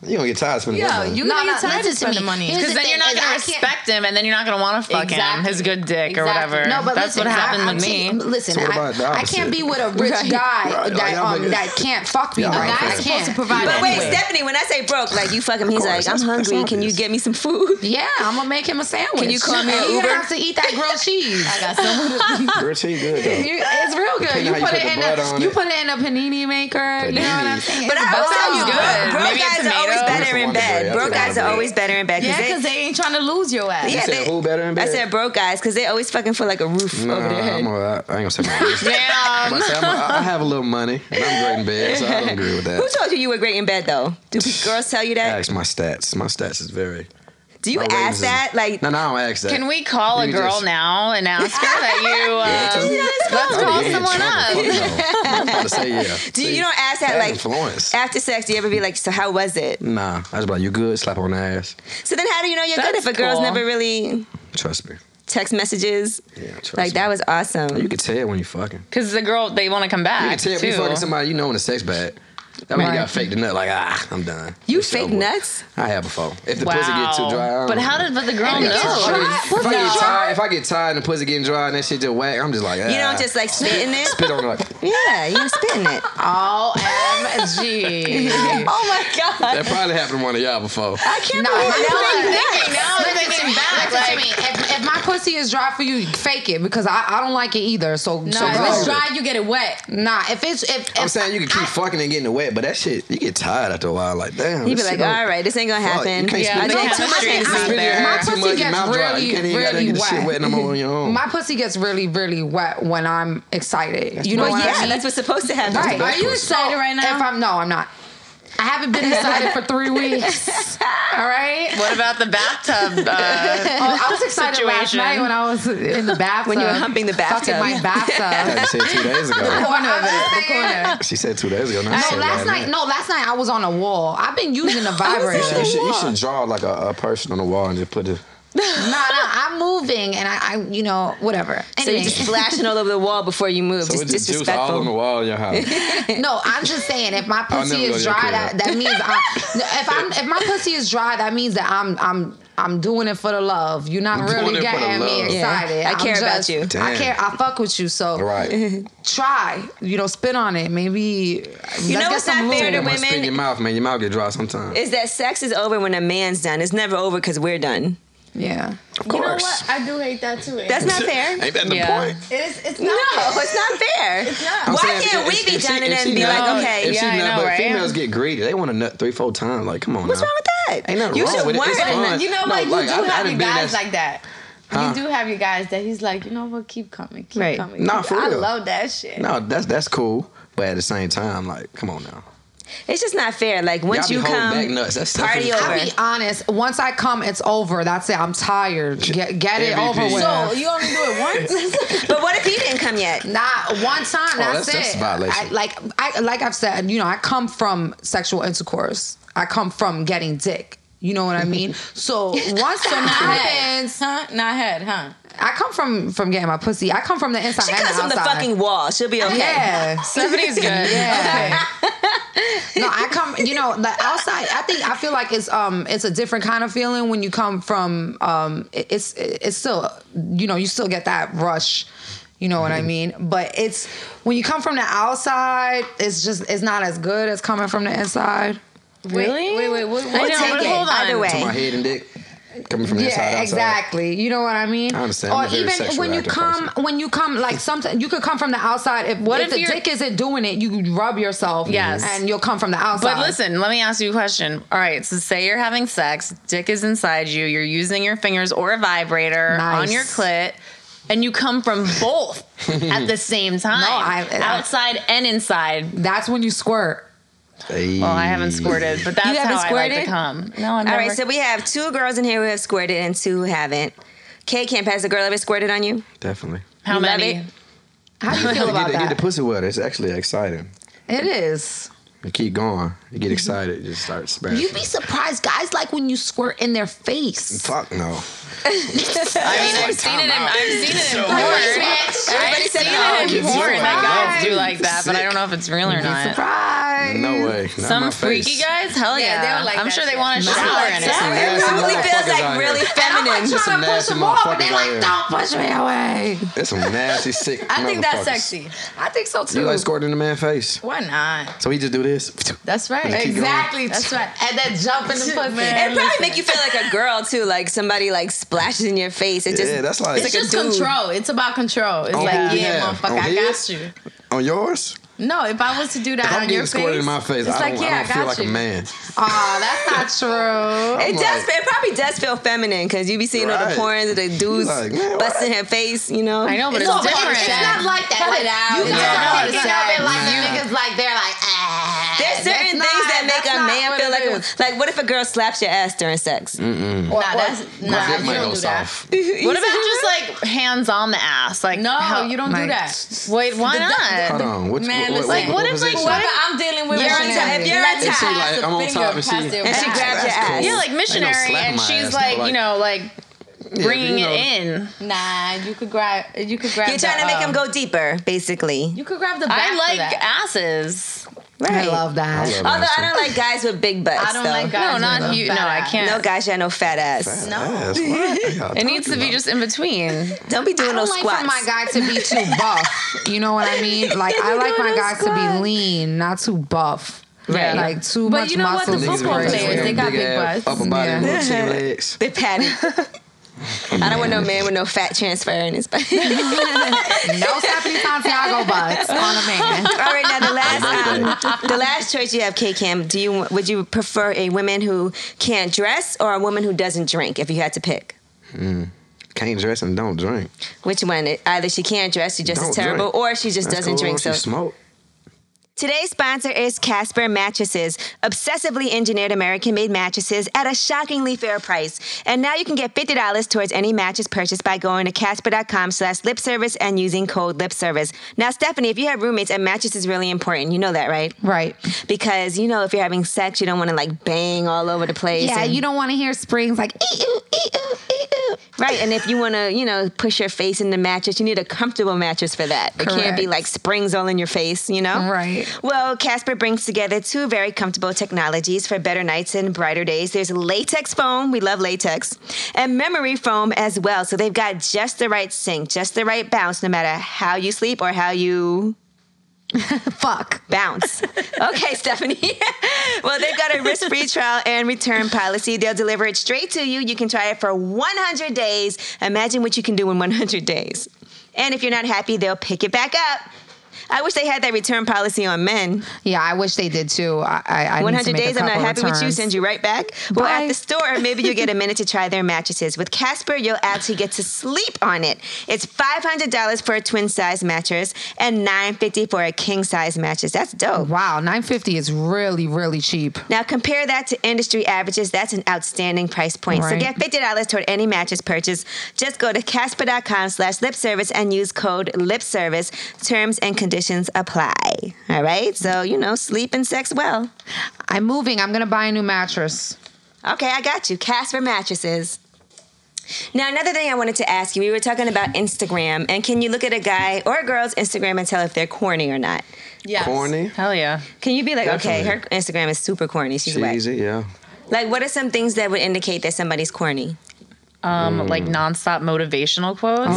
You gonna get tired of spending Yo, that money. you No, gonna no, get tired of listen to me. spending money. Here's Because the then you're thing not is gonna I can't- respect him, and then you're not gonna want to fuck him, Exactly. his good dick or Exactly. whatever. No, but that's listen, what happened I, with I'm me. t- listen, So what I, about the I opposite? can't be with a rich Right. guy Right. that Y'all um, make it- that can't fuck me. Y'all Right? make I it- Guy's supposed to can't. provide But wait, anyway. Stephanie, when I say broke, like you fuck him, he's course, like, I'm that's- that's hungry. Can you obvious. get me some food? Yeah, I'm gonna make him a sandwich. Can you call me an And he Uber? gonna have to eat that grilled cheese. I got someone to Real cheap good though. You- it's real good. Depending You how you put put it the in butter a on you it. put it in a panini maker. You know what I'm Panini. saying? But I It's always about tell you, good. good. broke Maybe a guys are always tomato. better in Wonder bed. Bread. Broke That's guys are good. always better in bed. Yeah, they- because they ain't trying to lose your ass. Yeah, You said they- who better in bed? I said broke guys because they always fucking for like a roof Nah, over their head. I'm a, I ain't gonna say my business. I'm Damn. about to say, I'm a, I have a little money and I'm great in bed, so I don't agree with that. Who told you you were great in bed though? Do girls tell you that? Ask my stats. My stats is very. Do you my ask ratings is- that? Like, No, no, I don't ask that. Can we call a You girl just- now and ask her that you? Uh, let's I'm call getting in someone trouble. up. Fuck no. I'm about to say yeah. do you, See, you don't ask that bad like influence. after sex? Do you ever be like, so how was it? Nah, I just be like, you good? Slap on the ass. So then how do you know you're good That's if a girl's cool. never really Trust me. text messages? Yeah, trust Like me. that was awesome. You can tell when you fucking. Because the girl, they want to come You back. can tell if too. you fucking somebody you know when the sex bad. That mean Right. you got fake the nut like ah I'm done. You It's fake over with. nuts? I have before. If the Wow. pussy get too dry, I don't But how know. did but the girl And know? it's If I dry. get- if I get Pussy tired, if I get tired and the pussy getting dry and that shit just whack, I'm just like, ah. You don't just like spit in it? spit on it. Like, Yeah, you spit in it. O M G. Oh my god. that probably happened to one of y'all before. I can't No, believe my that. pussy- Now I'm Listen to thinking me. back, Listen to like- me. If, if my pussy is dry for you, fake it because I, I don't like it either. So No, so if go. it's dry, you get it wet. Nah, if it's if, if I'm saying you can keep fucking and getting it wet, but that shit you get tired after a while. Like damn, You'd be this like, shit don't- all right, this ain't gonna Fuck, happen. you can't Yeah, spit the it- No, chemistry my- is my- not my there. too pussy much, your gets mouth dry. really, You can't even gotta really get the shit wet. wet no more on your own. My pussy gets really, really wet when I'm excited. You know Well, what yeah, I mean? that's what's supposed to happen. Right. best Are you pussy. excited right now? If I'm no, I'm not. I haven't been excited for three weeks. All right. What about the bathtub? Uh, Oh, I was excited last Situation. night when I was in the bathtub. When you were humping the bathtub. Fucking my I bathtub. had to say it two days ago. Corner of it. I'm The just saying. corner. She said two days ago. Not No, last night. No, last night I was on a wall. I've been using the vibrator. You should, you should draw like a, a person on the wall and just put it. No, no, I'm moving, and I, I you know, whatever. So you're Anyway, just flashing all over the wall before you move. So just it's just juice all on the disrespectful. wall in your house. no, I'm just saying, if my I'll pussy never go is to your dry, crib. that, that means I'm. If I'm, if my pussy is dry, that means that I'm, I'm, I'm doing it for the love. You're not I'm doing really it for the getting me love. Yeah, excited. I I'm care about just- you. I Damn. care. I fuck with you. So Right. try. You know, spit on it. Maybe. You know what's not fair to Must spit in women your mouth, man. Your mouth get dry sometimes. is that sex is over when a man's done. It's never over because we're done. Yeah. Of You know course. what? I do hate that too. That's not fair. Ain't that the Yeah. point? It's it's No, not. it's not fair. It's not. I'm Why saying can't if- we if- be if she- done and if then she be like, nut- okay, If yeah, she I nut, know, but right? females get greedy. They want to nut three, four times. Like, come on what's now. wrong with that? Ain't nothing you wrong should with it. learn. It's fun. You know No, what? You like, do I- I have done your been guys that- like that. Huh? You do have your guys that he's like, you know what? Keep coming, keep Right. coming. Nah, keep- for I real. love that shit. No, that's that's cool. But at the same time, like, come on now. It's just not fair. Like once Y'all you be holding come, back nuts. That's party that's- over. I'll be honest. Once I come, it's over. That's it. I'm tired. Get, get it M V P. over with. So you only do it once? But what if he didn't come yet? Not one time. Oh, That's, that's- that's it. a violation. I, like I like I've said, you know, I come from sexual intercourse. I come from getting dick. You know what I mean? So once that happens, Huh? Not head, huh? I come from from getting my pussy. I come from the inside She and comes the from the outside. fucking wall. She'll be okay. Yeah. Stephanie's good. Yeah. No, I come. You know, the outside. I think I feel like it's um it's a different kind of feeling when you come from um it- it's it's still you know you still get that rush. You know what I mean? But it's when you come from the outside, it's just it's not as good as coming from the inside. Really? Wait, wait, what? I what know, take but it hold on. either way. To my head and dick. Coming from the inside Yeah, outside. exactly. You know what I mean? I understand. I'm Or a very even sexual when you active come, person. when you come, like sometimes you could come from the outside. If What if, if the you're- dick isn't doing it, you rub yourself. Yes. and you'll come from the outside. But listen, let me ask you a question. All right, so say you're having sex, dick is inside you, you're using your fingers or a vibrator Nice. on your clit, and you come from both at the same time. No, I- I- outside and inside. that's when you squirt. Hey. Well, I haven't squirted, but that's You haven't how I like to squirted? come. No, I've All never. right, so we have two girls in here who have squirted and two who haven't. K Camp, has a girl ever squirted on you? Definitely. how you love many? it? How do you feel You about get, the, get the that? pussy wet. It's actually exciting. It is. You keep going. You get excited. You just start splashing. You'd be surprised. Guys like when you squirt in their face. Fuck no. I mean, I've seen it in time out. I've seen it in So porn. Everybody I've said seen no. it in Kids porn are that guys surprised. do like that, but I don't know if it's real or Be not. surprised. way. No way. Not Some my freaky face. guys? Hell yeah. Yeah, they would like I'm that sure they shit. want to Nah, shower like in that. it. Some It nasty probably feels motherfuckers like out really here. feminine. Some Trying to push nasty them off, but they motherfuckers like, out here. don't push me away. There's some nasty, sick I think that's motherfuckers. sexy. I think so too. You like squirting in the man's face? Why not? So he just do this? That's right. Keep going. Exactly. That's right. And then jump in the pussy. It probably make you feel like a girl too, like somebody like splashes in your face. It just Yeah, that's like- It's like a just dude. control. It's about control. It's On like, who? yeah, Yeah. motherfucker, On I his? got you. On yours? No, if I was to do that If I'm on your getting squirted face, in my face, it's I like, don't, yeah, I don't I feel got like you. a man. Oh, that's not true. It I'm does. like- It probably does feel feminine because you be seeing all the Right. porns of the dudes like, man, busting what? her face. You know. I know, but it's, No, but different. it's not like that. Cut Like, it out. You It's guys not are like thinking that. of it like Nah. the niggas like they're like ah. There's certain That's things not- that make that's a not man what feel it like a, is. like what if a girl slaps your ass during sex? Mm. Nah, that's My nah. dick You might don't go do that. soft. What about just like hands on the ass? Like No, how- you don't do like- that. Wait, why Hold not? on. What, Man, what, listen. what, Like, what, what if, like, position? what Whoever I'm dealing with, You're on missionary, top- if you're on let me top- See, like, pass I'm on a top and finger she- past their And she back. grabs your That's ass. cool. Yeah, like Ain't no missionary, slapping and my she's ass, like, though, you know, like Yeah, bringing you know, it in. Nah, you could grab. You could grab. You're trying the, to make um, him go deeper, basically. You could grab the back. I for like that. asses. Right. I love that. I love Although ass I don't like guys with big butts. I don't though. like guys. No, not with a you. fat No, I ass. can't. No guys got no fat ass. No. Ass, what? Y'all It needs to talking be about? just in between. Don't be I doing don't no like squats. for my guy to be too buff. You know what I mean? Like I like my guys to be lean, not too buff. Right. Like too But much you know what? The muscle is football crazy. players, they got big ass, butts. upper body, Yeah. little chicken legs. They patty. I don't want no man with no fat transfer in his body. No Stephanie Santiago butts on a man. All right, now the last um, the last choice you have, K Cam. Do you would you prefer a woman who can't dress or a woman who doesn't drink? If you had to pick, Can't dress and don't drink. which one? Either she can't dress, she's just Don't as terrible, drink. or she just That's doesn't cool. drink. She So smoke. today's sponsor is Casper Mattresses, obsessively engineered American-made mattresses at a shockingly fair price. And now you can get fifty dollars towards any mattress purchase by going to casper.com slash lip service and using code lip service. Now, Stephanie, if you have roommates, a mattress is really important. You know that, right? Right. Because, you know, if you're having sex, you don't want to like bang all over the place. Yeah, and- you don't want to hear springs like ee ooh, ee ooh, ee ooh. Right, and if you want to, you know, push your face in the mattress, you need a comfortable mattress for that. It can't be Correct. like springs all in your face, you know? Right. Well, Casper brings together two very comfortable technologies for better nights and brighter days. There's latex foam, we love latex, and memory foam as well. So they've got just the right sink, just the right bounce, no matter how you sleep or how you Fuck. bounce. Okay, Stephanie. Well, they've got a risk-free trial and return policy. They'll deliver it straight to you. You can try it for one hundred days. Imagine what you can do in one hundred days. And if you're not happy, they'll pick it back up. I wish they had that return policy on men. Yeah, I wish they did too. I, I, I one need to hundred make a days, I'm not couple happy with you, returns. send you right back. Well, Bye. at the store, maybe you'll get a minute to try their mattresses. With Casper, you'll actually get to sleep on it. It's five hundred dollars for a twin-size mattress and nine hundred fifty dollars for a king-size mattress. That's dope. Wow, nine fifty is really, really cheap. Now compare that to industry averages. That's an outstanding price point. So Right. get fifty dollars toward any mattress purchase. Just go to casper.com slash lip service and use code lip service. Terms and conditions apply. All right. So, you know, sleep and sex well. I'm moving. I'm gonna buy a new mattress. Okay, I got you. Casper mattresses. Now, another thing I wanted to ask you, we were talking about Instagram, and can you look at a guy or a girl's Instagram and tell if they're corny or not? Yes. Corny. Hell yeah. Can you be like, okay, her Definitely. Instagram is super corny. She's whack. Cheesy, yeah. Like, what are some things that would indicate that somebody's corny? Um, like nonstop motivational quotes.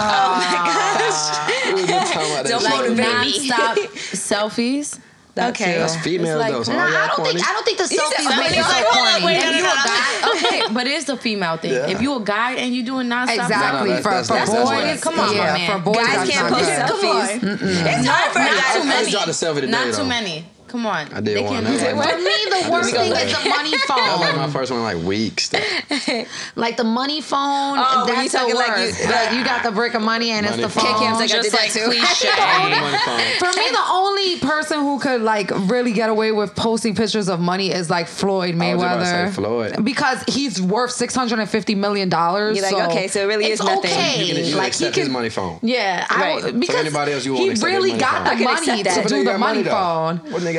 We were just talking about that Don't shit. motivate me. Non-stop selfies. That Okay. too. That's females It's though. like- So Nah, all I y'all don't corny. think I don't think the selfies said- make you Somebody's so like, hold on, corny. wait, If no, you no, a no. guy- Okay, but it's the female thing. Yeah. If you a guy and you doing nonstop Exactly. No, no, for that's- for that's- that's boys, what- come on, yeah, my man. for boys, Guys that's can't not post good. selfies. Come on. It's hard for a Not guy too to I many. just dropped a selfie today, Not though. too many. Come on. I did They one. can't That was do like- that. For me, the worst did thing something. is the money That was like phone. my first one, like weeks. Like the money phone. Oh, when you that's the talking like worst. you- Like you got the brick of money and Money it's the phone. phone. K-Cam's like, I Just did that like too. cliche. Money phone. For me, the only person who could like really get away with posting pictures of money is like Floyd I was just about to Mayweather. say Floyd. Because he's worth six hundred and fifty million dollars. You're like, so okay, so it really it's is nothing. Okay. You can, you can like accept he his can, money phone. Yeah, I, Right. because So anybody else you won't he accept his really money got phone. the I can money accept that. to But do they the got money though. phone. What they got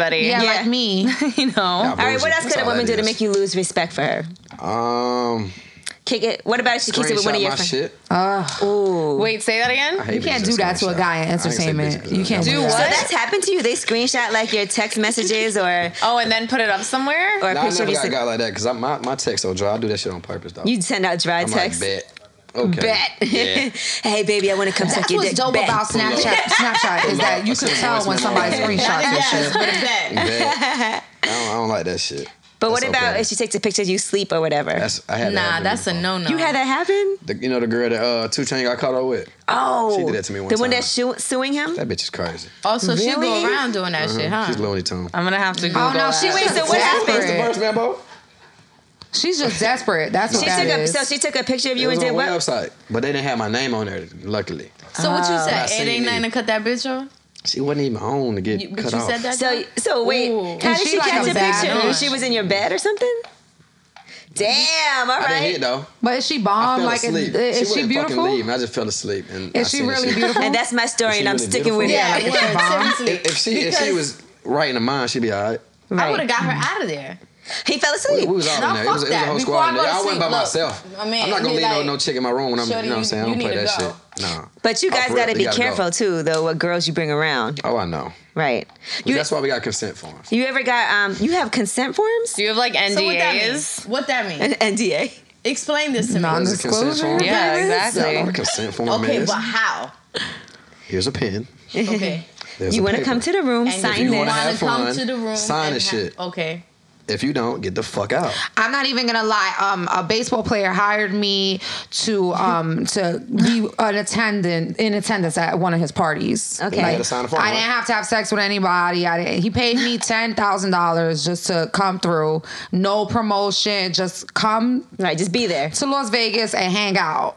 everybody. Yeah, Yeah. like me. You know. All right, what else could a woman do to make you lose respect for her? Um, Kick it. What about if she kicks it with one of screenshot your my friends? shit. Uh, Ooh. Wait, say that I again. hate you can't bitches do that to a screenshot. guy in I ain't say entertainment. bitches, You but can't I do Do that. So what? that's happened to you? They screenshot like your text messages or Oh, and then put it up somewhere? or a Nah, I picture of never you. got a sit- guy like that because my, my text so dry. I do that shit on purpose, though. You send out dry I'm text. like, bet. Okay. Bet. Yeah. Hey, baby, I want to come suck That's your what's dick. dope Bet. about Snapchat. Snapchat is that you can tell when somebody screenshots your shit. But a bet. Bet. I don't, I don't like that shit. But what That's about okay. if she takes a picture of you sleep or whatever? That's I had that Nah, happen that's a before. no no. You had that happen? The, you know the girl that uh, two Chainz got caught up with? Oh. She did that to me one The one time. that's su- suing him? That bitch is crazy. Also, she Really? go around doing that shit, huh? She's Looney Tunes. I'm gonna have to Google Oh no, that. she Wait, was so what happened? What's the verse, man, Bo? She's just desperate. That's what She that took a, is. so she took a picture of It you was and on did a what? website, but they didn't have my name on there. Luckily, So what you I said? seen It ain't it. nothing to cut that bitch off. she wasn't even on to get You, cut but you off. said that. So, though? so wait, Ooh. how And did she she like catch a a bad picture? bitch. She was in your bed or something? Damn, all I didn't right. hit though. But is she I bomb? fell Like, is, asleep. is she she wouldn't beautiful? fucking leave, and I just fell asleep. And I Is she seen the really shit. beautiful? And that's my story, Is she and I'm really sticking with beautiful? it. Yeah, like, is she bomb? seriously. If, if she if she Because was right in the mind, she'd be all right. I Right. would have got her out of there. He fell We, asleep. we was all No, in there. It fuck was, it was a that. whole Before squad I in go there. to I wasn't sleep, by look, myself. I mean, I'm not gonna be leave no, like, no chick in my room when I'm, shorty, you know what I'm you- saying? I you don't play need that to shit. go. No. But you Oh, guys for real, got to you be gotta careful go. too, though, what girls you bring around. Oh, I know. Right. But You, that's why we got consent forms. you ever got, um, you have consent forms? Do you have like So what that means? N D As? What that mean? An N D A. Explain this to me. Non- There's a consent Disclosure? form. Yeah, Y'all know exactly. what a consent form Okay, is. but how? Here's a pen. Okay. There's You a want to paper. come to the room, And sign if you you this. wanna want have to come fun, to the room, sign and the ha- shit. Okay. If you don't, get the fuck out. I'm not even gonna lie. Um, a baseball player hired me to um to be an attendant in attendance at one of his parties. Okay. You had to sign a form, I right? didn't have to have sex with anybody. I didn't, he paid me ten thousand dollars just to come through. No promotion. Just come Right, just be there. to Las Vegas and hang out.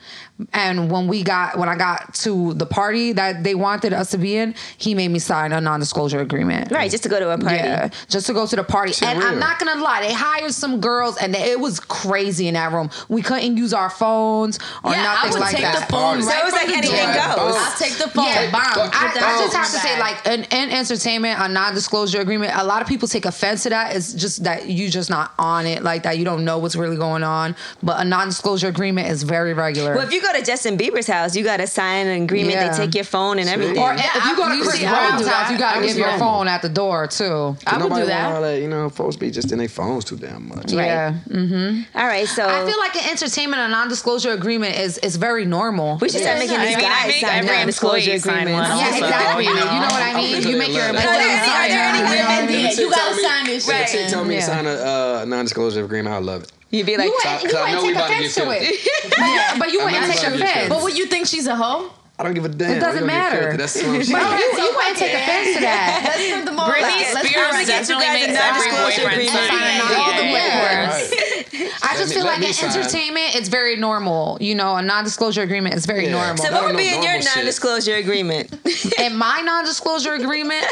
And when we got when I got to the party that they wanted us to be in, he made me sign a non-disclosure agreement. Right, just to go to a party. Yeah, just to go to the party. Shit and real. I'm not gonna lie, they hired some girls, and it was crazy in that room. We couldn't use our phones or Yeah, I nothing would like take that. the phone So right it was from like the anything door. goes. I'll take the phone. Yeah, Bomb. I, Put that I in just the have to say, bag. like, in, in entertainment, a non-disclosure agreement. A lot of people take offense to that. It's just that you just not on it like that. You don't know what's really going on. But a non-disclosure agreement is very regular. Well, if you go to Justin Bieber's house, you got to sign an agreement. Yeah. They take your phone and See? everything. or Yeah, if you go I- to you Chris see, I would Brown's do house, that. you gotta That was give your normal. phone at the door too. I would Nobody do want that. all that, you know, folks be just in their phones too damn much. Right. Yeah. Mm. All right, so I feel like an entertainment, a non-disclosure agreement is is very normal. we should start Yeah, making I these mean, I guys think sign every non-disclosure employee sign agreements. one Yeah, also, exactly. you You know. know what I mean? I'm You make your pretty Are sure there employees any- sign are there that. any You know? women Yeah, If you a chick gotta tell me- sign this If a shit. chick tell me to Yeah. sign a uh, non-disclosure agreement, I love it. You'd be like, You I- wouldn't, 'cause you I know wouldn't we take about to offense get to it. filthy. But, but you I wouldn't know we take about to get offense. filthy. But would you think she's a hoe? I don't give a damn. It doesn't We gonna get matter. filthy. That's what I'm But saying. you, you wouldn't take offense to that. Let's put them all. Britney Let's- let's Spears put them definitely guys a makes every non-disclosure boyfriend agreement. sign Sign an all the N D A. boyfriends. I just Let me- feel let like me in sign. entertainment, it's very normal. You know, a non-disclosure agreement is very Yeah. normal. so That what would ain't be no in your normal shit. non-disclosure agreement? In my non-disclosure agreement,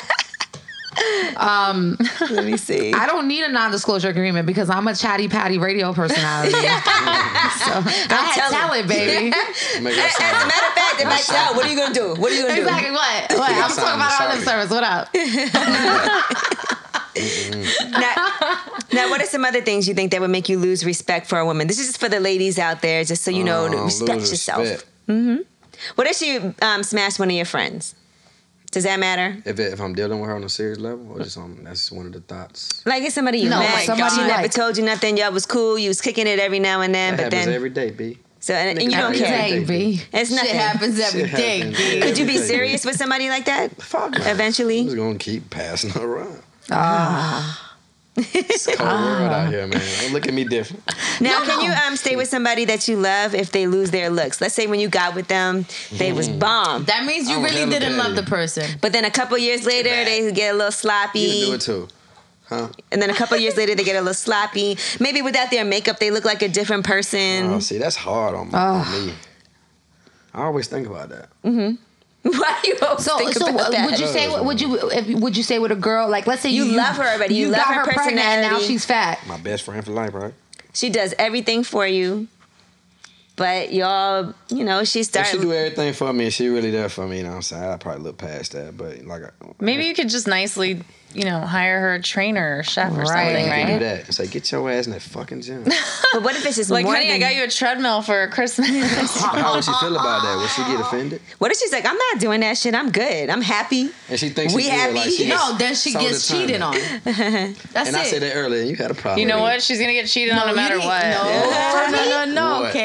Let me see. I don't need a non-disclosure agreement because I'm a chatty patty radio personality. so I telling- tell it, baby. Make As that a sign. matter of fact, it might out. What are you gonna do? What are you gonna do? Exactly what? What? I'm sign talking about our the lip sorry. service. What up? Now, now, what are some other things you think that would make you lose respect for a woman? This is just for the ladies out there, just so you know, to Um, respect lose yourself. respect. What if she um, smashed one of your friends? Does that matter? If, it, if I'm dealing with her on a serious level, or just on, that's one of the thoughts. Like it's somebody you No, met, like somebody she you never like. told you nothing. Y'all was cool. You was kicking it every now and then, That but happens then every day, B. so and, and you don't Every care. day. Baby. It's nothing. Shit happens every Shit day. happens. B. Could you be Every day, B. serious with somebody like that? Fuck no. Eventually? I'm just gonna keep passing her around. Ah. It's a cold world out here, man. Don't look at me different. Now, can you um stay with somebody that you love if they lose their looks? Let's say when you got with them, they was bomb, That means you I'm really hella didn't love petty. the person. but then a couple years later they get a little sloppy. You can do it too. Huh? And then a couple years later, they get a little sloppy. Maybe without their makeup, they look like a different person. Oh, see, that's hard on, on me. I always think about that. Why do you always So, think so about that? would you say would you if would you say with a girl like let's say You you, love her already. You love got her pregnant and now personality. she's fat. My best friend for life, right? She does everything for you, but y'all, you know, she If started. she do everything for me and she really there for me, you know what I'm saying? I'd probably look past that. But like, I- Maybe you could just nicely, you know, hire her a trainer or chef or Right. something, you can do right? that. It's like, get your ass in that fucking gym. But what if it's just Like, more honey, I than- got you a treadmill for Christmas. How would she feel about that? Would she get offended? What if she's like, I'm not doing that shit. I'm good. I'm happy. And she thinks We she's good, happy. like she No, was No, then she so gets cheated on. determined. That's And it. I said that earlier. You had a problem. You know with what? She's gonna get cheated on no you matter didn't- what. No, no, no, no, What? okay. For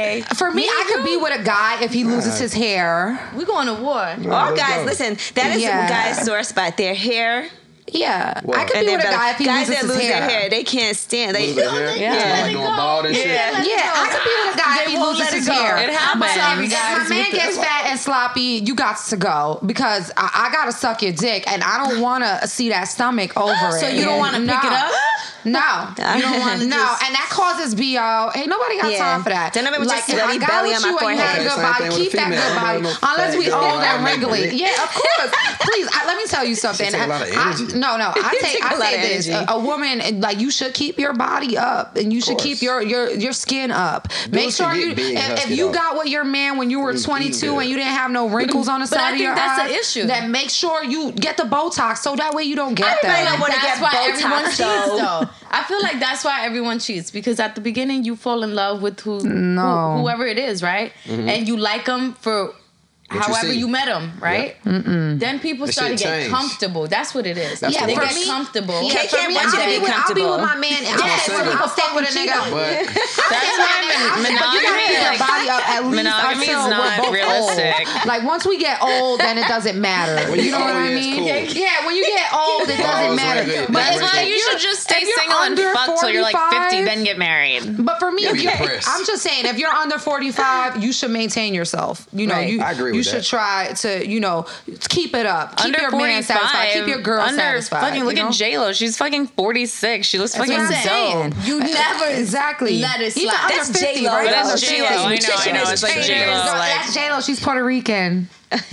for me, Me I could too. be with a guy if he loses his hair. We're going to war. All let's guys, go. listen, that is Yeah. guys' sore spot. Their hair. Yeah, What? I could And be their with a belly. guy if he guys loses that his lose hair. their hair, they can't stand. They, Lose their hair? Yeah. Like Let it going go. bald and shit. Yeah. Yeah, I could be with a guy if he won't loses let it his go. hair. It happens. So Every if guy's my man with gets the- fat and sloppy, you got to go because I, I gotta suck your dick, and I don't want to see that stomach over it. So you don't want to No. pick it up? No, You don't wanna no, just- and that causes B O. Ain't nobody got Yeah. time for that. Don't nobody with like, your if I sweaty got belly with on my you and you had a forehead. good Same body, thing with keep a that female. good I don't body. know no Unless fat we girl old around and my wrinkly. dick. Yeah, of course. Please, I, let me tell you something. take a lot of I- energy. no, no, I take. take I a lot say of this: energy. a, a woman, like you should keep your body up, and you should course. keep your your your skin up. Make Dudes sure can you. get big, If, husky if you though. got with your man when you were Eat- eat twenty-two good. and you didn't have no wrinkles on the But I side of think your that's eye, an issue. then make sure you get the Botox so that way you don't get Everybody that. don't wanna That's get why Botox, everyone cheats, though. though. I feel like that's why everyone cheats because at the beginning you fall in love with who, No. who whoever it is, right? And you like them for you however see. you, met them, right? Then people That start to shit get changed. comfortable. That's what it is. That's yeah, the they worst. get comfortable. Yeah, K for can't me, want you to I'll be be with, I'll be comfortable. with my man. And I'll Yeah, stay same. with, I'll stay with a nigga. But I'll stay with a nigga. I'll stay- but you gotta keep your Monogamy, body up at least monogamy is until not we're both realistic. old. Like once we get old, then it doesn't matter. When You you know what old, I yeah, it's mean? cool. Yeah, when you get old, it doesn't Oh, matter. it's really good. But That's If why if you you're- should just stay if you're single and under fuck till you're like fifty, forty-five, then get married. But for me, Yeah, if be you're, depressed. I'm just saying, if you're under forty-five, you should maintain yourself. You know, Right. you I agree you with should that. try to, you know, keep it up. Keep Under your man satisfied. forty-five, Keep your girl under satisfied. fucking look you know? at J Lo. She's fucking forty-six. She looks That's fucking what I'm saying. dope. You never Exactly. let it Even slide. under That's fifty, J-Lo, right? though. That's Under J Lo. I know, I know. It's like J Lo. No, Like, that's J Lo. She's Puerto Rican.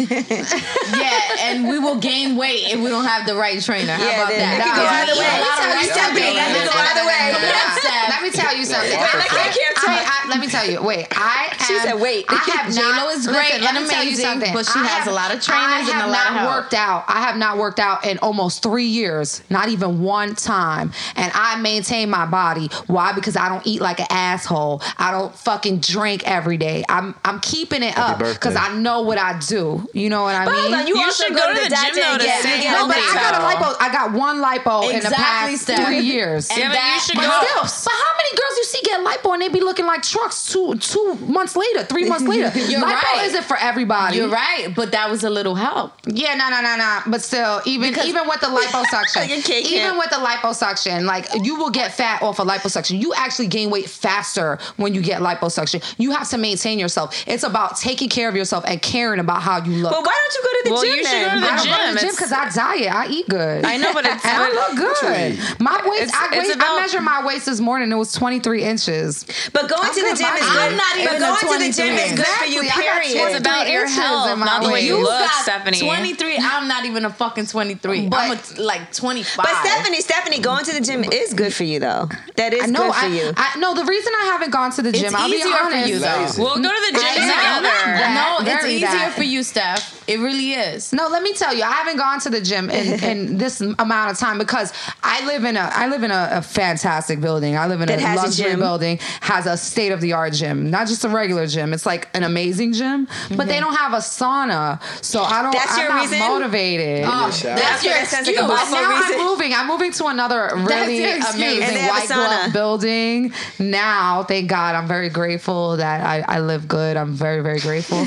Yeah, and we will gain weight if we don't have the right trainer. How Yeah, about then that? it could go Because either we way. eat a lot of Let me rice tell you today. something. That could go either way. Come on, Steph. Let me tell you something. Wait, I, I can't I, I, let me tell you. Wait, I have, She said wait. I have not. J-Lo is great listen, let and me tell you amazing, something. but she I has have- a lot of trainers I and have a lot of not help. worked out. I have not worked out in almost three years, not even one time, and I maintain my body. Why? Because I don't eat like an asshole. I don't fucking drink every day. I'm I'm keeping it up birthday. because I know what I do. You know what I But mean? hold on, you, You also should go, go to the, doctor gym, though, and to get, stay you get No, but I healthy, got a though. lipo. I got one lipo in the Exactly, past Steph. three years. And Yeah, but you that- should But go. still, but how many girls you see get lipo and they be looking like trucks two two months later, three months later? You're lipo right. isn't for everybody. You're right, but that was a little help. Yeah, no, no, no, no. But still, even Because- even with the liposuction, You can't- even with the liposuction, like you will get fat off of liposuction. You actually gain weight faster when you get liposuction. You have to maintain yourself. It's about taking care of yourself and caring about how you look. But why don't you go to the Well, gym you should then? go to the I don't go to gym. the gym It's- because I diet. I eat good. I know, but it's- and I but- look good. My waist, It's- I, it's weighed- about- I measured my waist this morning. It was twenty-three inches. But going I'm to the good. gym My- is good. I'm not even but a going to the twenty-three. gym is good for you. Exactly. I got Period. It's about your inches health, in my not the way waist. you You look, got Stephanie. twenty-three. I'm not even a fucking twenty-three. But- I'm a t- like twenty-five. But Stephanie, Stephanie, going to the gym is good for you though. That is I know. good for I, you. I no. The reason I haven't gone to the gym, It's I'll be easier for honest. you, though. Lazy. We'll go to the gym I know. together. That- no, it's very easier that. for you, Steph. It really is. No, let me tell you, I haven't gone to the gym in, in this amount of time because I live in a I live in a, a fantastic building. I live in That a has a luxury gym. building, has a state of the art gym, not just a regular gym. It's like an amazing gym, but they don't have a sauna, so I don't. That's I'm your not reason? motivated. Oh, shower. that's your That sounds like excuse. a But Buffalo now reason. I'm moving. I'm moving to another really your excuse. And amazing they have a white glove sauna. building. Now, thank God, I'm very grateful that I, I live good. I'm very, very grateful.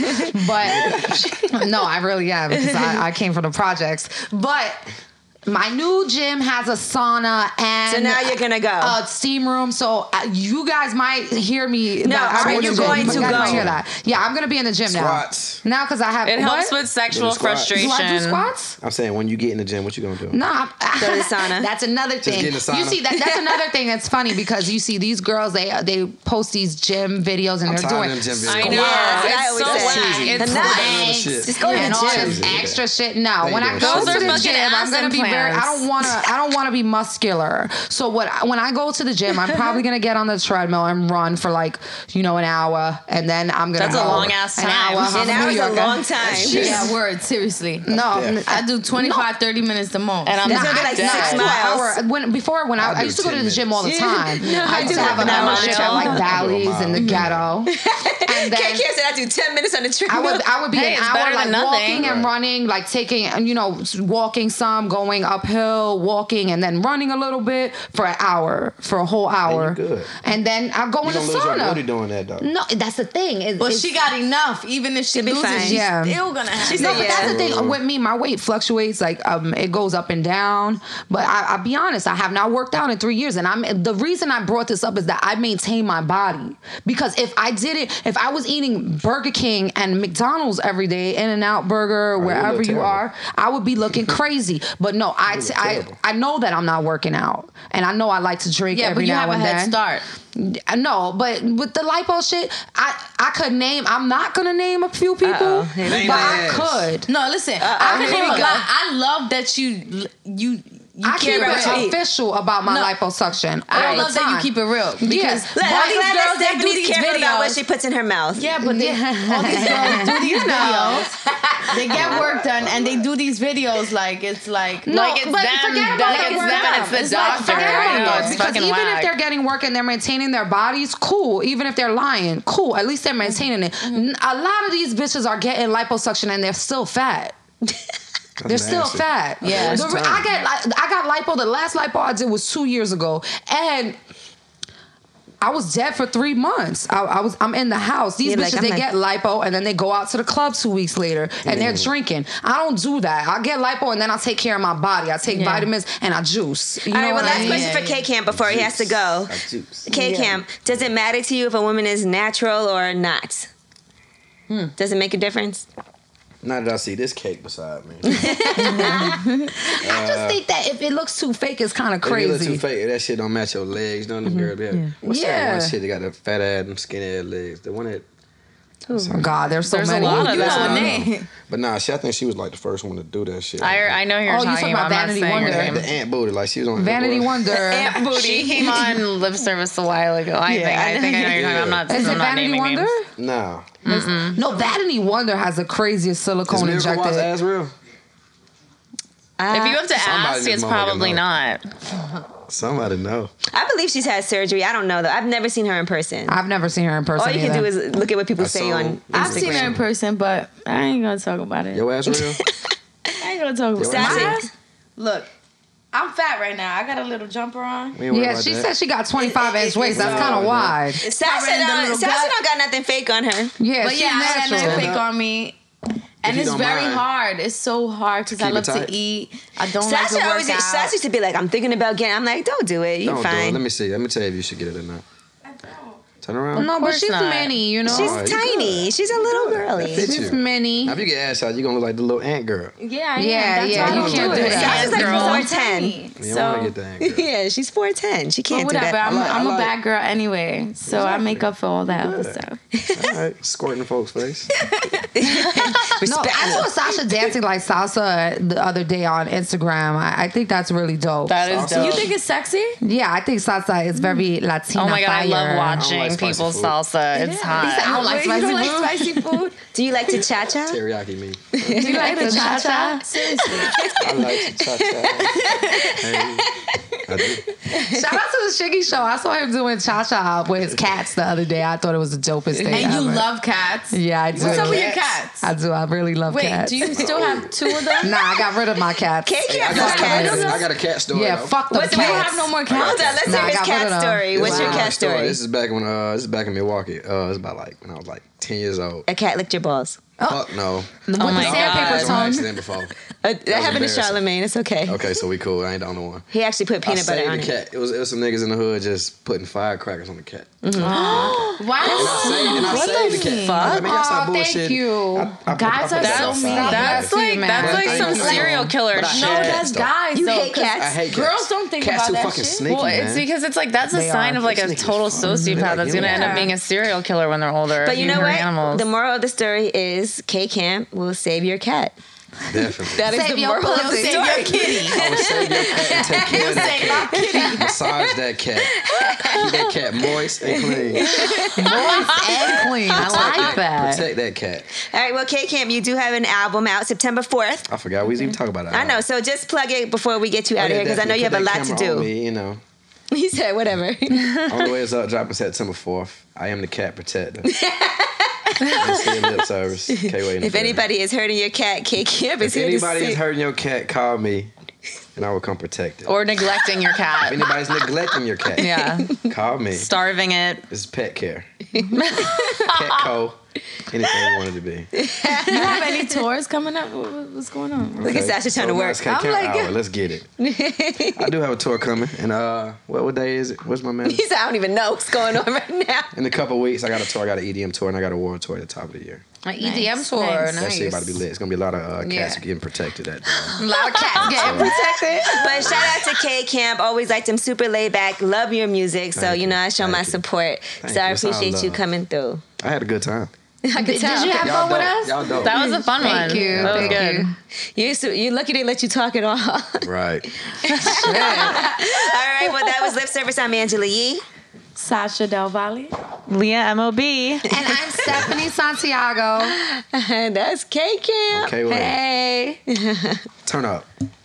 But no, I really am because I, I came from the projects. But my new gym has a sauna and So now you're gonna go. a steam room. So uh, you guys might hear me. No, that I'm are in you the gym. going You to guys go? might hear that. Yeah, I'm gonna be in the gym Squats. now. Now because I have It helps what? with sexual Do the squats. frustration. Do I do squats? I'm saying when you get in the gym, what you gonna do? No, I'm, Go to the sauna. That's another thing. get in the sauna. You see that? That's another thing that's funny because you see these girls. They they post these gym videos and I'm they're tired doing of them gym I videos. know. Yeah, that's what I It's so always say. whack. Cheesy. It's The nuts. rank. Shit. Just go to and the all gym. this extra shit. No, How you when I doing? go Those to are the fucking gym, I'm ass gonna be very. I don't implants. want to. I don't want to be muscular. So what? When I go to the gym, I'm probably gonna get on the treadmill and run for like you know an hour, and then I'm gonna. That's a go long-ass An time. hour. An I'm hour is New a Yorker. long time. Yeah, word. Seriously. No, Yeah. I do twenty-five, thirty minutes the most. And I'm That's not gonna be like dead. six I do an miles. hour. When before when I, I'll I do used to go to ten the gym all the minutes. time. I used do to have a half an membership hour. at like I do a Bally's in the mile. ghetto. And K then K said I do ten minutes on the treadmill. I would I would be Hey, an it's hour better like than nothing. walking and running, like taking you know walking some, going uphill, walking, and then running a little bit for an hour, for a whole hour. Then you good. And then I go You in the gonna lose your booty sauna. doing that though. No, that's the thing. It, But it's- she got enough. Even if she be loses, fine. she's Yeah. still gonna have. She No, said but that's the yeah. thing with me. My weight fluctuates. Like um, it goes up and down. But I, I'll be honest. I have not worked out in three years, and I'm the reason I brought this up is that I maintain my body. Because if I did it, if I was eating Burger King and McDonald's every day, In-N-Out Burger, you wherever look you terrible. are, I would be looking crazy. But no, I, look t- I terrible. I know that I'm not working out, and I know I like to drink Yeah, every but you now have a and head then. start. I know, but with the lipo shit, I I could name. I'm not gonna name a few people, Uh-oh. but Name I names. could. No, listen. Uh-oh, I, here we look, go. I, I love that you you you I care keep about it your official about my No. liposuction. I all love the that you time. keep it real because Yes. Let- all I'm these glad girls that they do Stephanie's these careful about what videos. she puts in her mouth. Yeah, but they, all these girls do these videos. They get work done and they do these videos like it's like No, Like it's but them, forget about like the it's work them, out. it's the It's like, doctor. forget I about know, it. it's Because fucking even whack. if they're getting work and they're maintaining their bodies, cool. Even if they're lying, cool. At least they're maintaining it. N- A lot of these bitches are getting liposuction and they're still fat. That's They're still nasty. fat. Yeah. The re- I get li- I got lipo. The last lipo I did was two years ago, and I was dead for three months. I, I was I'm in the house. These Yeah, like, bitches I'm they like- get lipo and then they go out to the club two weeks later and they're drinking. I don't do that. I get lipo and then I take care of my body. I take Yeah. vitamins and I juice. You All know right, well, what last I mean? question Yeah, for yeah. K Camp before he has to go. Got juice. K Camp, does it matter to you if a woman is natural or not? Hmm. Does it make a difference? Now that I see this cake beside me, I just think that if it looks too fake, it's kind of if you look crazy. too fake, if that shit don't match your legs. None of them girls be having- What's that Yeah. one shit that got the fat ass and skinny ass legs? The one that. Oh God, there's so There's a many. lot of you know them. a name. But nah, she, I think she was like the first one to do that shit. I, I know who you're Oh, you talking talking about. about I'm not Vanity saying her Wonder. name. the ant booty, like she was on Vanity Wonder. She came on lip service a while ago. I think. I think I know who you're talking about. I'm not. Is I'm it not Vanity naming Wonder? names. Nah. No, Vanity Wonder has the craziest Is silicone Miracle Wise injected. ass real? If you have to Somebody ask, it's motherfucking probably know. not. Somebody know. I believe she's had surgery. I don't know though. I've never seen her in person. I've never seen her in person. All you can either. do is look at what people I say saw- on Instagram. I've seen her in person, but I ain't gonna talk about it. Your ass real? I ain't gonna talk about Your it. ass Sassy. My real? ass- Look, I'm fat right now. I got a little jumper on. We ain't worried Yeah, about she that. said she got twenty-five It- it- inch waist. it's That's kind of all- wide. Sasha, Covering the don't, little Sasha gut. don't got nothing fake on her. Yeah, But she's yeah, I got natural. nothing fake on me. And you it's don't very mind. hard. It's so hard because I keep it love tight? to eat. I don't like Sasha to work always, out. Sasha used to be like, I'm thinking about getting. I'm like, don't do it. You're Don't do it. fine. Let me see. Let me tell you if you should get it or not. I don't. Turn around. No, but course she's not. mini, you know. She's Oh, you tiny. good. She's a little That girly. fits She's you. mini. Now, if you get ass out, you're gonna look like the little ant girl. Yeah, I am. Yeah, That's yeah, why I you don't can't do do it. that. Sasha's like girl. four I'm ten. tiny. You don't want So, to get the ant girl. Yeah, she's four ten. She but can't do whatever. that. I'm, I like- I'm I a like- bad girl anyway, so I make up for all that other stuff. All right, squirting in folks' face. No, I saw Sasha dancing like salsa the other day on Instagram. I, I think that's really dope. That is Salsa. dope. You think it's sexy? yeah, I think salsa is very Latina. Oh my god, I fire. love watching I don't like spicy people's food. salsa. It's He said, hot. I don't like You don't spicy like food. spicy food? Do you like to cha cha? Teriyaki me. Do you like the cha cha? Seriously. I like to cha cha. Hey, I do. Shout out to the Shiggy Show. I saw him doing cha cha with his cats the other day. I thought it was the dopest thing And you ever. love cats. Yeah, I do. What's up with your Cats? cats? I do. I really love Wait, cats. do you still have two of them? Nah, I got rid of my cats. K Hey, I, Camp got, loves I, cats. got, I got a cat story. Yeah, though. fuck them What's the- cats. You don't have no more Hold cats? on, let's Nah, I hear his got rid cat of them. story. This What's is your a cat long story? This is back when uh, this is back in Milwaukee. Uh, it's about like when I was like ten years old. A cat licked your balls. Fuck no. With Oh my the God. sandpaper That was an tongue. accident before. Uh, that happened to embarrassing. Charlemagne. It's okay. Okay, so we cool. I ain't the only one. He actually put I peanut butter saved on the it. cat. It was it was some niggas in the hood just putting firecrackers on the cat. Why? And I saved, and I saved the cat. I mean, y'all stop Aw, thank bullshitting. you. I- I- I- Guys I are put that so outside. mean. That's Bless you, like man. that's like Thank some you. serial killer But I shit. No, hate that's cats, though. guys. You though, hate 'cause cats? I hate cats. Girls don't think cats about too that fucking shit. sneaky, Well, man. it's because it's like that's a They sign are. of like a Sneaky as total fuck. sociopath They're that's like gonna end up humans. being a serial killer when they're older. But if you know hurt what? Animals. The moral of the story is K Camp will save your cat. Definitely. That is Save the your moral of pussy. the Save your story. kitty. I would save your cat and take care of that Save my cat. kitty. Massage that cat. Keep that cat moist and clean. Moist and clean. I like that. Protect that cat. All right, well, K Camp, you do have an album out September fourth. I forgot we was even talking about that. I know, so just plug it before we get you Oh, out of yeah, here because I know you have a definitely. lot Put to that do. camera on me, you know. He said, whatever. On the way is up, dropping September fourth. I am the cat protector. Let's see lip service. K-Way in the If building. anybody is hurting your cat, K Camp is If here to anybody see. is hurting your cat, call me. and I will come protect it. Or neglecting your If cat. anybody's neglecting your cat, Yeah. call me. Starving it. This is Pet Care. Petco. Anything you want it to be. You have any tours coming up? What- what- What's going on? Look at Sasha trying to now work. it's K I'm Count like- hour. Let's get it. I do have a tour coming, and uh, what what day is it? What's my man? He said, I don't even know what's going on right now. In a couple of weeks, I got a tour. I got an E D M tour, and I got a world tour at the top of the year. An E D M Nice, tour. nice. Nice. That shit about to be lit. It's gonna be a lot of uh, cats Yeah. getting protected. That day. A lot of cats getting protected. But shout out to K Camp. Always liked him, super laid back. Love your music. So, Thank you know, I show you. my Thank you. support. Thank so I you. It's all appreciate you love. coming through. I had a good time. I could Did, tell. did you have Y'all fun with dope. us? Y'all dope. That was a fun Thank one. you. That was Thank good. you. You're, so, you're lucky they let you talk at all. all Right. right, well, that was Lip Service. I'm Angela Yee. Sasha Del Valle. Leah M O B. And I'm Stephanie Santiago. And that's K Camp. Okay, well. Hey. Turn up.